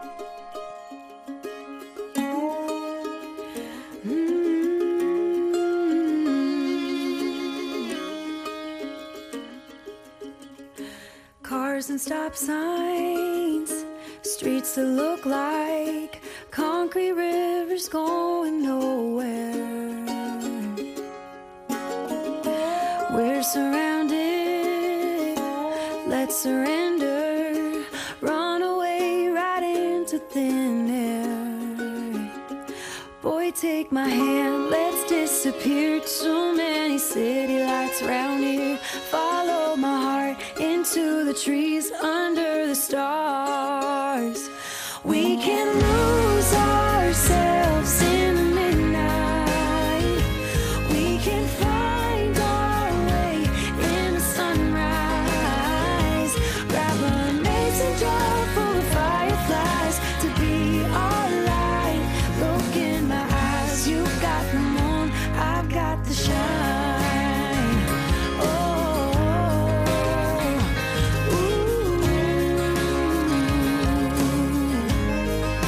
Cars and stop signs, streets that look like concrete rivers going nowhere. We're surrounded, let's surrender, run away right into thin air. Boy, take my hand, let's disappear. Too many city lights around here. Follow my heart into the trees under the stars. We can lose ourselves in the midnight. We can find our way in the sunrise. Grab a mason jar full of fireflies to be our light. Look in my eyes, you got the moon, I've got the shine. Oh, ooh.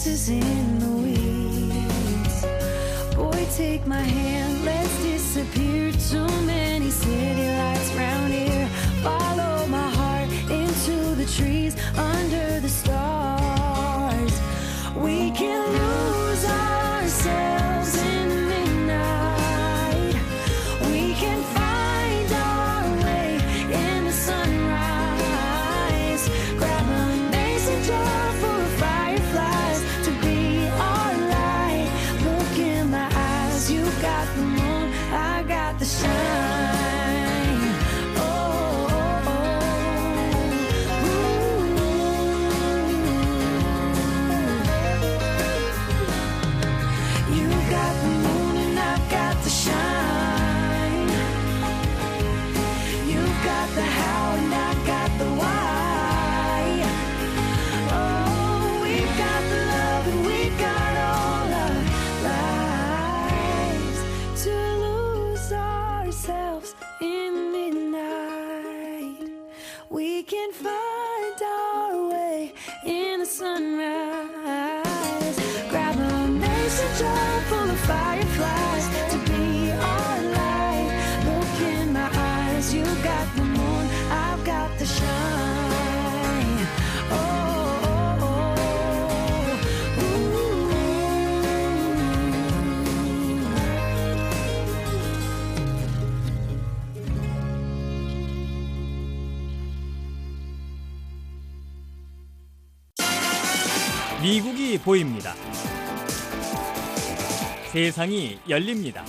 horses in the weeds. Boy, take my hand, let's disappear. Too many city lights round here. Follow my heart into the trees under the stars. We can lose ourselves in the midnight. We can find our way in the sunrise. Grab a mason jar full of fireflies to be our light. Look in my eyes, you got the moon, I got the shine. Oh, oh, oh. Ooh. You got the moon and I've got the shine. You've got the how and I've got the why. Oh, we've got the love and we've got all our lives to lose ourselves in the midnight. We can find our way in the sunrise. Grab a mason jar full of fireflies to be our light. Look in my eyes, you got the moon, I've got the shine. Oh, oh, oh. Ooh. 미국이 보입니다. 세상이 열립니다.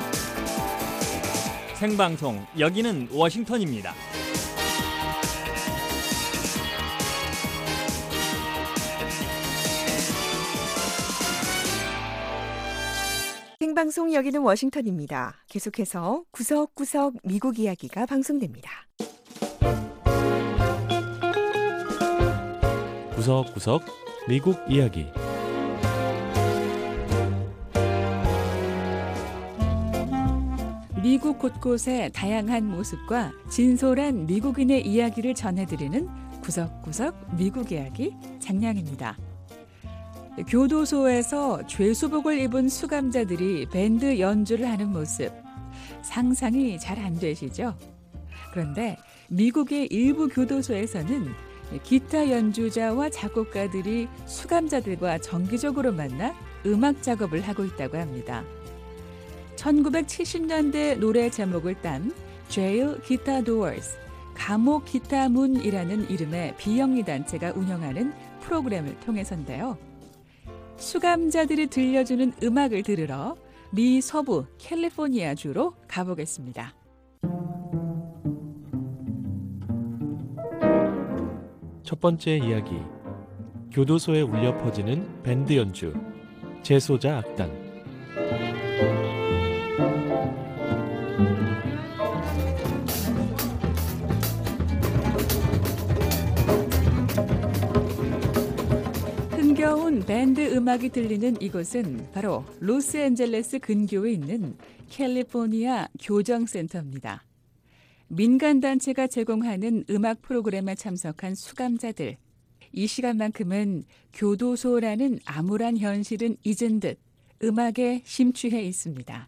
생방송, 여기는 워싱턴입니다. 생방송 여기는 워싱턴입니다. 계속해서 구석구석 미국 이야기가 방송됩니다. 구석구석 미국 이야기. 미국 곳곳의 다양한 모습과 진솔한 미국인의 이야기를 전해드리는 구석구석 미국 이야기 장량입니다. 교도소에서 죄수복을 입은 수감자들이 밴드 연주를 하는 모습, 상상이 잘 안 되시죠? 그런데 미국의 일부 교도소에서는 기타 연주자와 작곡가들이 수감자들과 정기적으로 만나 음악 작업을 하고 있다고 합니다. 천구백칠십 년대 노래 제목을 딴 Jail Guitar Doors, 감옥 기타 문이라는 이름의 비영리 단체가 운영하는 프로그램을 통해서인데요. 수감자들이 들려주는 음악을 들으러 미 서부 캘리포니아주로 가보겠습니다. 첫 번째 이야기. 교도소에 울려 퍼지는 밴드 연주. 재소자 악단. 흥겨운 밴드 음악이 들리는 이곳은 바로 로스앤젤레스 근교에 있는 캘리포니아 교정센터입니다. 민간단체가 제공하는 음악 프로그램에 참석한 수감자들. 이 시간만큼은 교도소라는 암울한 현실은 잊은 듯 음악에 심취해 있습니다.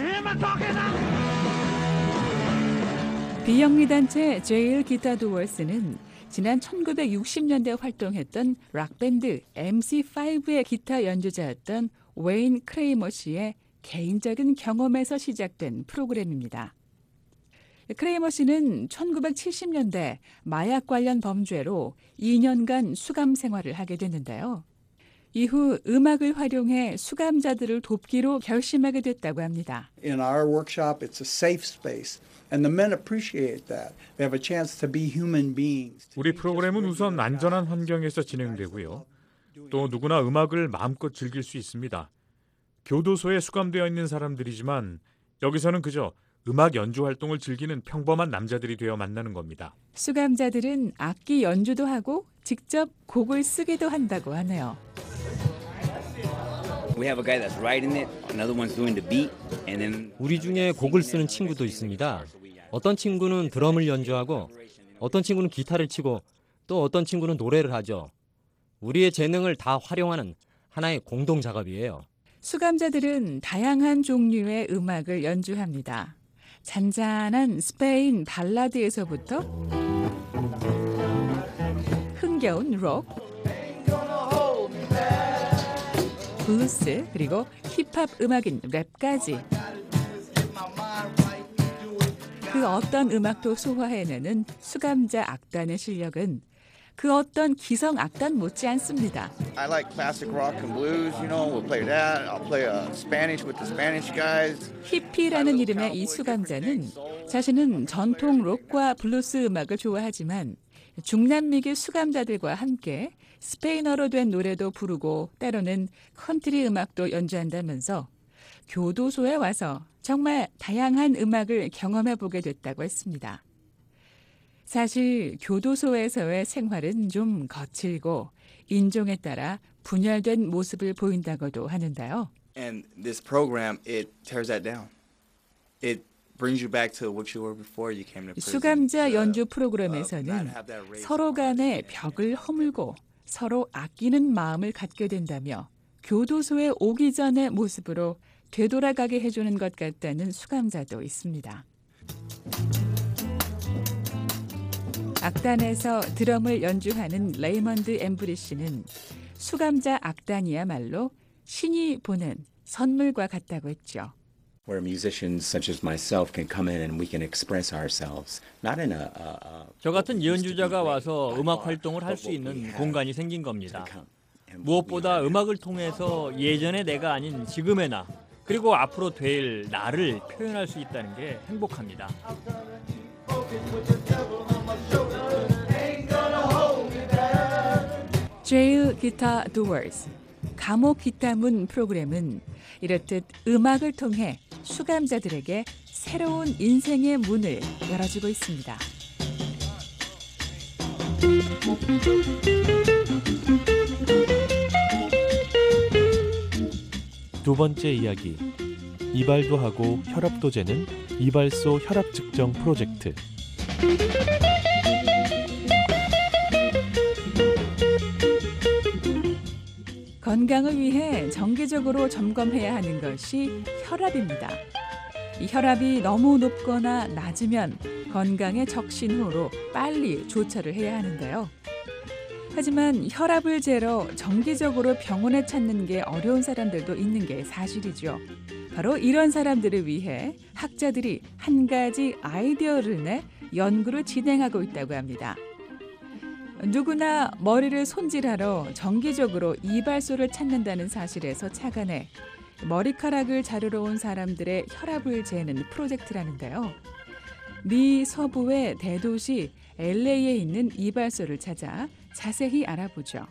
비영리단체 제일 기타 도어스는 지난 천구백육십 년대 활동했던 락밴드 엠씨 파이브의 기타 연주자였던 웨인 크레이머 씨의 개인적인 경험에서 시작된 프로그램입니다. 크레이머 씨는 천구백칠십 년대 마약 관련 범죄로 이 년간 수감 생활을 하게 됐는데요. 이후 음악을 활용해 수감자들을 돕기로 결심하게 됐다고 합니다. In our workshop, it's a safe space, and the men appreciate that. They have a chance to be human beings. 우리 프로그램은 우선 안전한 환경에서 진행되고요. 또 누구나 음악을 마음껏 즐길 수 있습니다. 교도소에 수감되어 있는 사람들이지만 여기서는 그저 음악 연주 활동을 즐기는 평범한 남자들이 되어 만나는 겁니다. 수감자들은 악기 연주도 하고 직접 곡을 쓰기도 한다고 하네요. 우리 중에 곡을 쓰는 친구도 있습니다. 어떤 친구는 드럼을 연주하고 어떤 친구는 기타를 치고 또 어떤 친구는 노래를 하죠. 우리의 재능을 다 활용하는 하나의 공동 작업이에요. 수감자들은 다양한 종류의 음악을 연주합니다. 잔잔한 스페인 발라드에서부터 흥겨운 록, 블루스, 그리고 힙합 음악인 랩까지 그 어떤 음악도 소화해내는 수감자 악단의 실력은 그 어떤 기성 악단 못지 않습니다. I like classic rock and blues, you know, we'll play that. I'll play uh, Spanish with the Spanish guys. 히피라는 이름의 이 수감자는 자신은 전통 록과 블루스 음악을 좋아하지만 중남미계 수감자들과 함께 스페인어로 된 노래도 부르고 때로는 컨트리 음악도 연주한다면서 교도소에 와서 정말 다양한 음악을 경험해 보게 됐다고 했습니다. 사실 교도소에서의 생활은 좀 거칠고 인종에 따라 분열된 모습을 보인다고도 하는데요. And this program, it tears that down. It brings you back to what you were before you came to prison. 수감자 연주 프로그램에서는 서로 간의 벽을 허물고 서로 아끼는 마음을 갖게 된다며 교도소에 오기 전의 모습으로 되돌아가게 해주는 것 같다는 수감자도 있습니다. 악단에서 드럼을 연주하는 레이먼드 엠브리시는 수감자 악단이야말로 신이 보낸 선물과 같다고 했죠. Where musicians such as myself can come in and we can express ourselves, not in a. a, a 저 같은 연주자가 와서 음악 활동을 할 수 있는 공간이 생긴 겁니다. 무엇보다 음악을 통해서 예전의 내가 아닌 지금의 나, 그리고 앞으로 될 나를 표현할 수 있다는 게 행복합니다. 제일 기타 도어스, 감옥 기타문 프로그램은 이렇듯 음악을 통해 수감자들에게 새로운 인생의 문을 열어주고 있습니다. 두 번째 이야기, 이발도 하고 혈압도 재는 이발소 혈압 측정 프로젝트. 건강을 위해 정기적으로 점검해야 하는 것이 혈압입니다. 이 혈압이 너무 높거나 낮으면 건강의 적신호로 빨리 조처를 해야 하는데요. 하지만 혈압을 재러 정기적으로 병원에 찾는 게 어려운 사람들도 있는 게 사실이죠. 바로 이런 사람들을 위해 학자들이 한 가지 아이디어를 내 연구를 진행하고 있다고 합니다. 누구나 머리를 손질하러 정기적으로 이발소를 찾는다는 사실에서 착안해 머리카락을 자르러 온 사람들의 혈압을 재는 프로젝트라는데요. 미 서부의 대도시 엘에이에 있는 이발소를 찾아 자세히 알아보죠.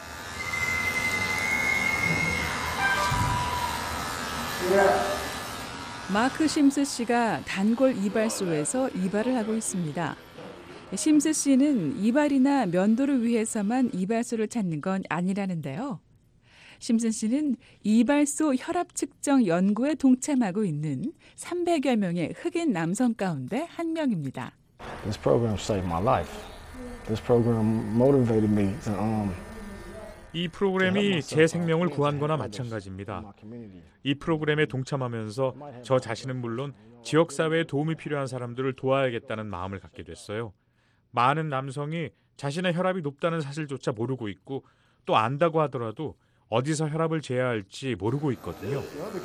마크 심스 씨가 단골 이발소에서 이발을 하고 있습니다. 심스 씨는 이발이나 면도를 위해서만 이발소를 찾는 건 아니라는데요. 심슨 씨는 이발소 혈압 측정 연구에 동참하고 있는 삼백여 명의 흑인 남성 가운데 한 명입니다. This program saved my life. This program motivated me to um 이 프로그램이 제 생명을 구한 거나 마찬가지입니다. 이 프로그램에 동참하면서 저 자신은 물론 지역사회에 도움이 필요한 사람들을 도와야겠다는 마음을 갖게 됐어요. 많은 남성이 자신의 혈압이 높다는 사실조차 모르고 있고 또 안다고 하더라도 어디서 혈압을 재야 할지 모르고 있거든요.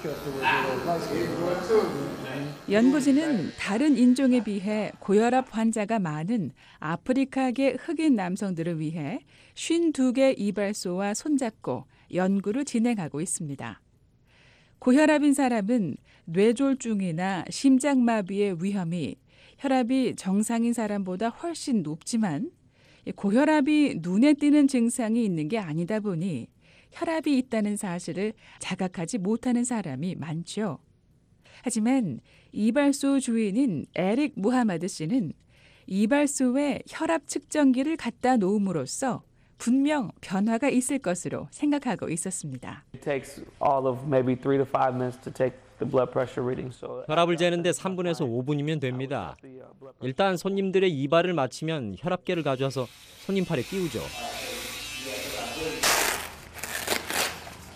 연구진은 다른 인종에 비해 고혈압 환자가 많은 아프리카계 흑인 남성들을 위해 오십이 개 이발소와 손잡고 연구를 진행하고 있습니다. 고혈압인 사람은 뇌졸중이나 심장마비의 위험이 혈압이 정상인 사람보다 훨씬 높지만 고혈압이 눈에 띄는 증상이 있는 게 아니다 보니 혈압이 있다는 사실을 자각하지 못하는 사람이 많죠. 하지만 이발소 주인인 에릭 무하마드 씨는 이발소에 혈압 측정기를 갖다 놓음으로써 분명 변화가 있을 것으로 생각하고 있었습니다. It takes all of maybe three to five minutes to take the blood pressure reading. So 혈압을 재는데 삼 분에서 오 분이면 됩니다. 일단 손님들의 이발을 마치면 혈압계를 가져와서 손님 팔에 끼우죠.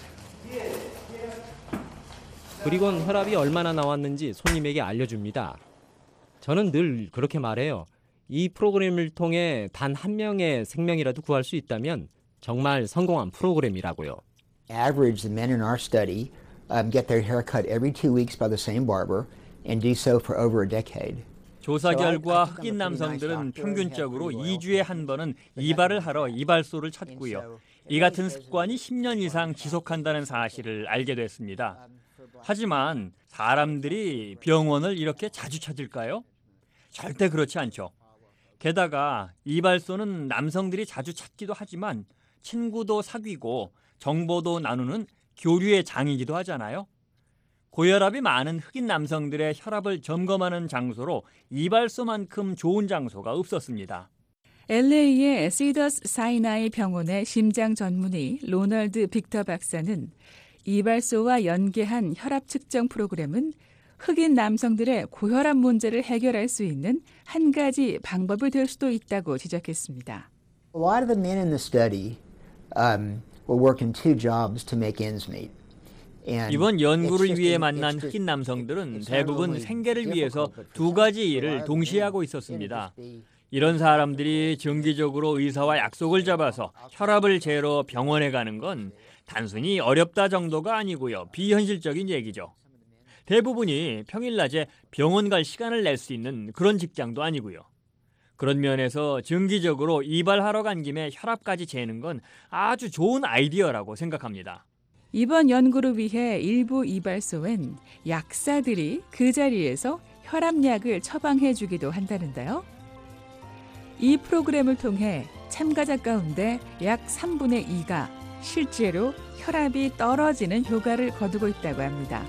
그리곤 혈압이 얼마나 나왔는지 손님에게 알려줍니다. 저는 늘 그렇게 말해요. 이 프로그램을 통해 단 한 명의 생명이라도 구할 수 있다면 정말 성공한 프로그램이라고요. Average, the men in our study um, get their hair cut every two weeks by the same barber and do so for over a decade. 조사 결과 흑인 남성들은 평균적으로 이 주에 한 번은 이발을 하러 이발소를 찾고요. 이 같은 습관이 십 년 이상 지속한다는 사실을 알게 됐습니다. 하지만 사람들이 병원을 이렇게 자주 찾을까요? 절대 그렇지 않죠. 게다가 이발소는 남성들이 자주 찾기도 하지만 친구도 사귀고 정보도 나누는 교류의 장이기도 하잖아요. 고혈압이 많은 흑인 남성들의 혈압을 점검하는 장소로 이발소만큼 좋은 장소가 없었습니다. 엘에이의 시더스 사이나이 병원의 심장 전문의 로널드 빅터 박사는 이발소와 연계한 혈압 측정 프로그램은 흑인 남성들의 고혈압 문제를 해결할 수 있는 한 가지 방법이 될 수도 있다고 지적했습니다. A lot of the men in the study um, were working two jobs to make ends meet. 이번 연구를 위해 만난 흑인 남성들은 대부분 생계를 위해서 두 가지 일을 동시에 하고 있었습니다. 이런 사람들이 정기적으로 의사와 약속을 잡아서 혈압을 재러 병원에 가는 건 단순히 어렵다 정도가 아니고요. 비현실적인 얘기죠. 대부분이 평일 낮에 병원 갈 시간을 낼 수 있는 그런 직장도 아니고요. 그런 면에서 정기적으로 이발하러 간 김에 혈압까지 재는 건 아주 좋은 아이디어라고 생각합니다. 이번 연구를 위해 일부 이발소엔 약사들이 그 자리에서 혈압약을 처방해 주기도 한다는데요. 이 프로그램을 통해 참가자 가운데 약 삼분의 이가 실제로 혈압이 떨어지는 효과를 거두고 있다고 합니다.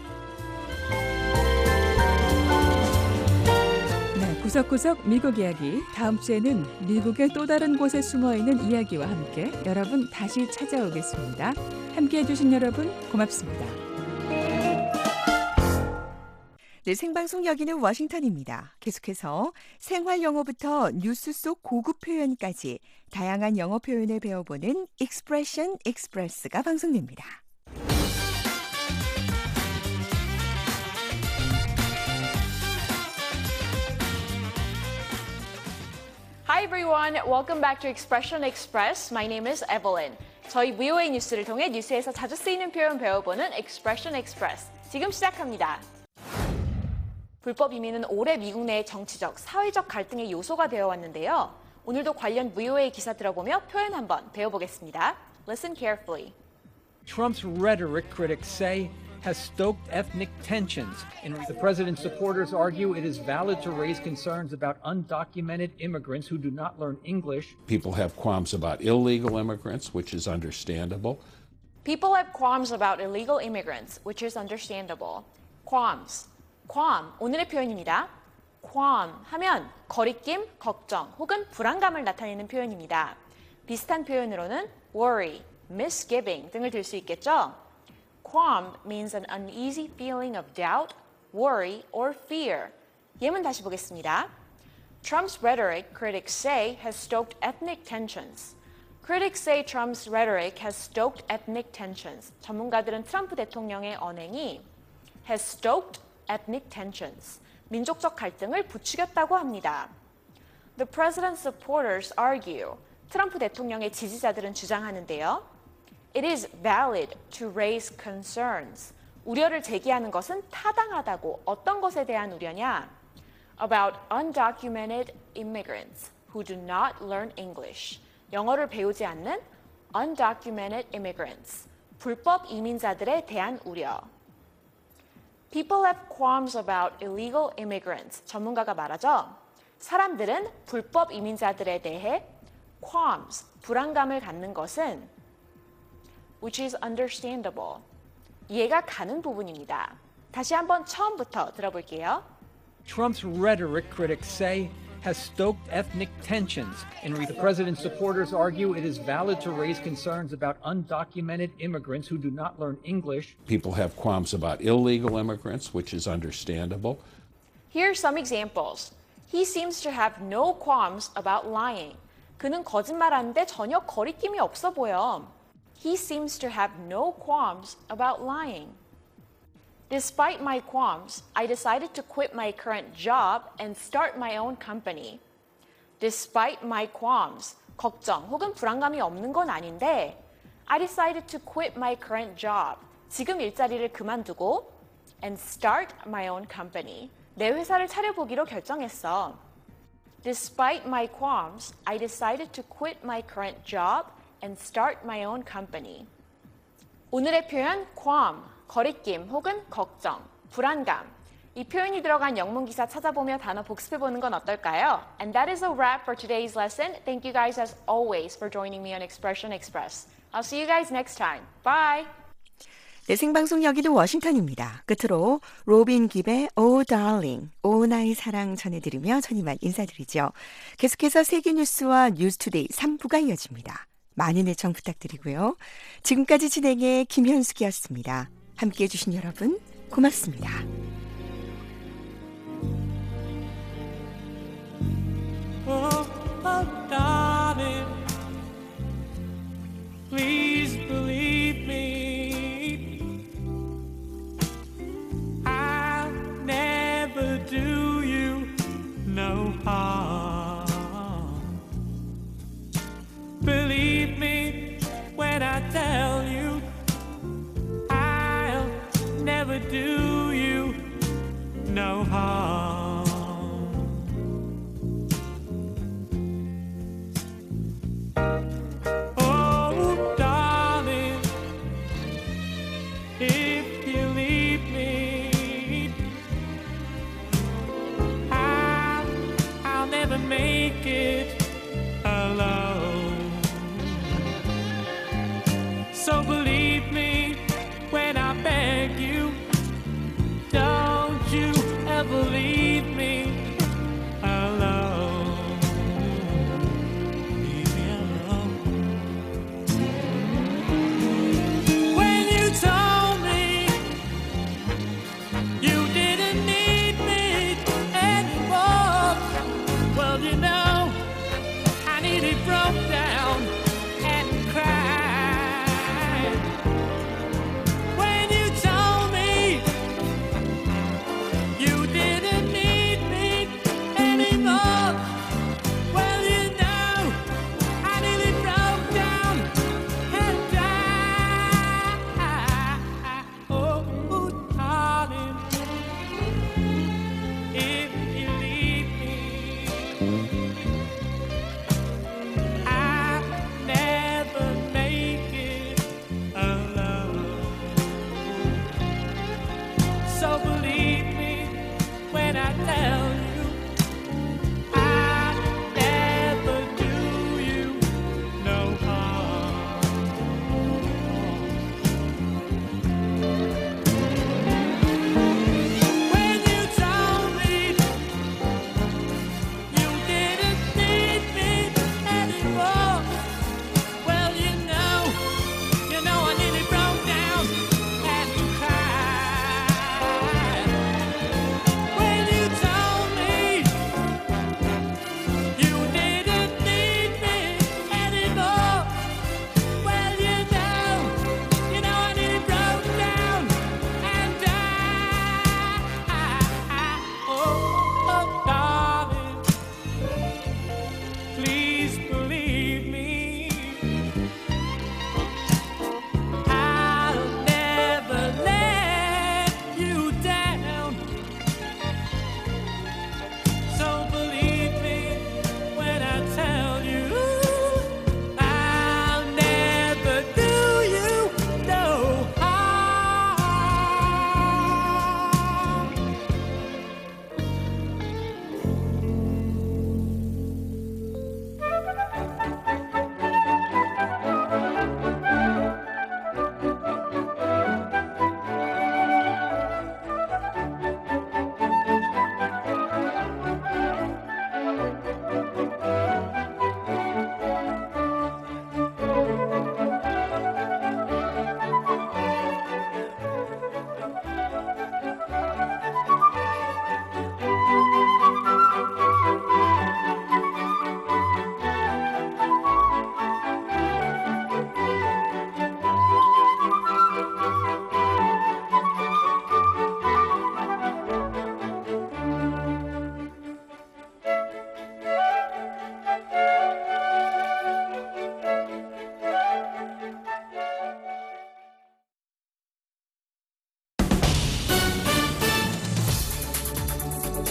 네, 구석구석 미국 이야기. 다음 주에는 미국의 또 다른 곳에 숨어있는 이야기와 함께 여러분 다시 찾아오겠습니다. 함께해 주신 여러분 고맙습니다. 네, 생방송 여기는 워싱턴입니다. 계속해서 생활 영어부터 뉴스 속 고급 표현까지 다양한 영어 표현을 배워보는 익스프레션 익스프레스가 방송됩니다. Hi everyone, welcome back to Expression Express. My name is Evelyn. 저희 브이오에이 뉴스를 통해 뉴스에서 자주 쓰이는 표현 배워보는 Expression Express. 지금 시작합니다. 불법 이민은 오래 미국 내의 정치적, 사회적 갈등의 요소가 되어 왔는데요. 오늘도 관련 브이오에이 기사 들어보며 표현 한번 배워보겠습니다. Listen carefully. Trump's rhetoric, critics say, has stoked ethnic tensions. And the president's supporters argue it is valid to raise concerns about undocumented immigrants who do not learn English. People have qualms about illegal immigrants, which is understandable. People have qualms about illegal immigrants, which is understandable. Qualms. qualm, 오늘의 표현입니다. qualm 하면 거리낌, 걱정 혹은 불안감을 나타내는 표현입니다. 비슷한 표현으로는 worry, misgiving 등을 들 수 있겠죠? qualm means an uneasy feeling of doubt, worry, or fear. 예문 다시 보겠습니다. Trump's rhetoric, critics say, has stoked ethnic tensions. Critics say Trump's rhetoric has stoked ethnic tensions. 전문가들은 트럼프 대통령의 언행이 has stoked ethnic tensions, 민족적 갈등을 부추겼다고 합니다. The president's supporters argue, 트럼프 대통령의 지지자들은 주장하는데요. It is valid to raise concerns. 우려를 제기하는 것은 타당하다고. 어떤 것에 대한 우려냐? About undocumented immigrants who do not learn English. 영어를 배우지 않는 undocumented immigrants, 불법 이민자들에 대한 우려. People have qualms about illegal immigrants. 전문가가 말하죠. 사람들은 불법 이민자들에 대해 qualms, 불안감을 갖는 것은 which is understandable. 이해가 가는 부분입니다. 다시 한번 처음부터 들어볼게요. Trump's rhetoric, critics say, has stoked ethnic tensions. And the president's supporters argue it is valid to raise concerns about undocumented immigrants who do not learn English. People have qualms about illegal immigrants, which is understandable. Here are some examples. He seems to have no qualms about lying. 그는 거짓말하는데 전혀 거리낌이 없어 보여. He seems to have no qualms about lying. Despite my qualms, I decided to quit my current job and start my own company. Despite my qualms, 걱정 혹은 불안감이 없는 건 아닌데 I decided to quit my current job. 지금 일자리를 그만두고 and start my own company. 내 회사를 차려보기로 결정했어. Despite my qualms, I decided to quit my current job and start my own company. 오늘의 표현 qualm, 거리낌 혹은 걱정, 불안감. 이 표현이 들어간 영문 기사 찾아보며 단어 복습해보는 건 어떨까요? And that is a wrap for today's lesson. Thank you guys as always for joining me on Expression Express. I'll see you guys next time. Bye! 네, 생방송 여기는 워싱턴입니다. 끝으로 로빈 깁의 Oh Darling, 오 나의 사랑 전해드리며 전 이만 인사드리죠. 계속해서 세계뉴스와 뉴스투데이 삼 부가 이어집니다. 많은 애청 부탁드리고요. 지금까지 진행의 김현숙이었습니다. 함께해 주신 여러분 고맙습니다.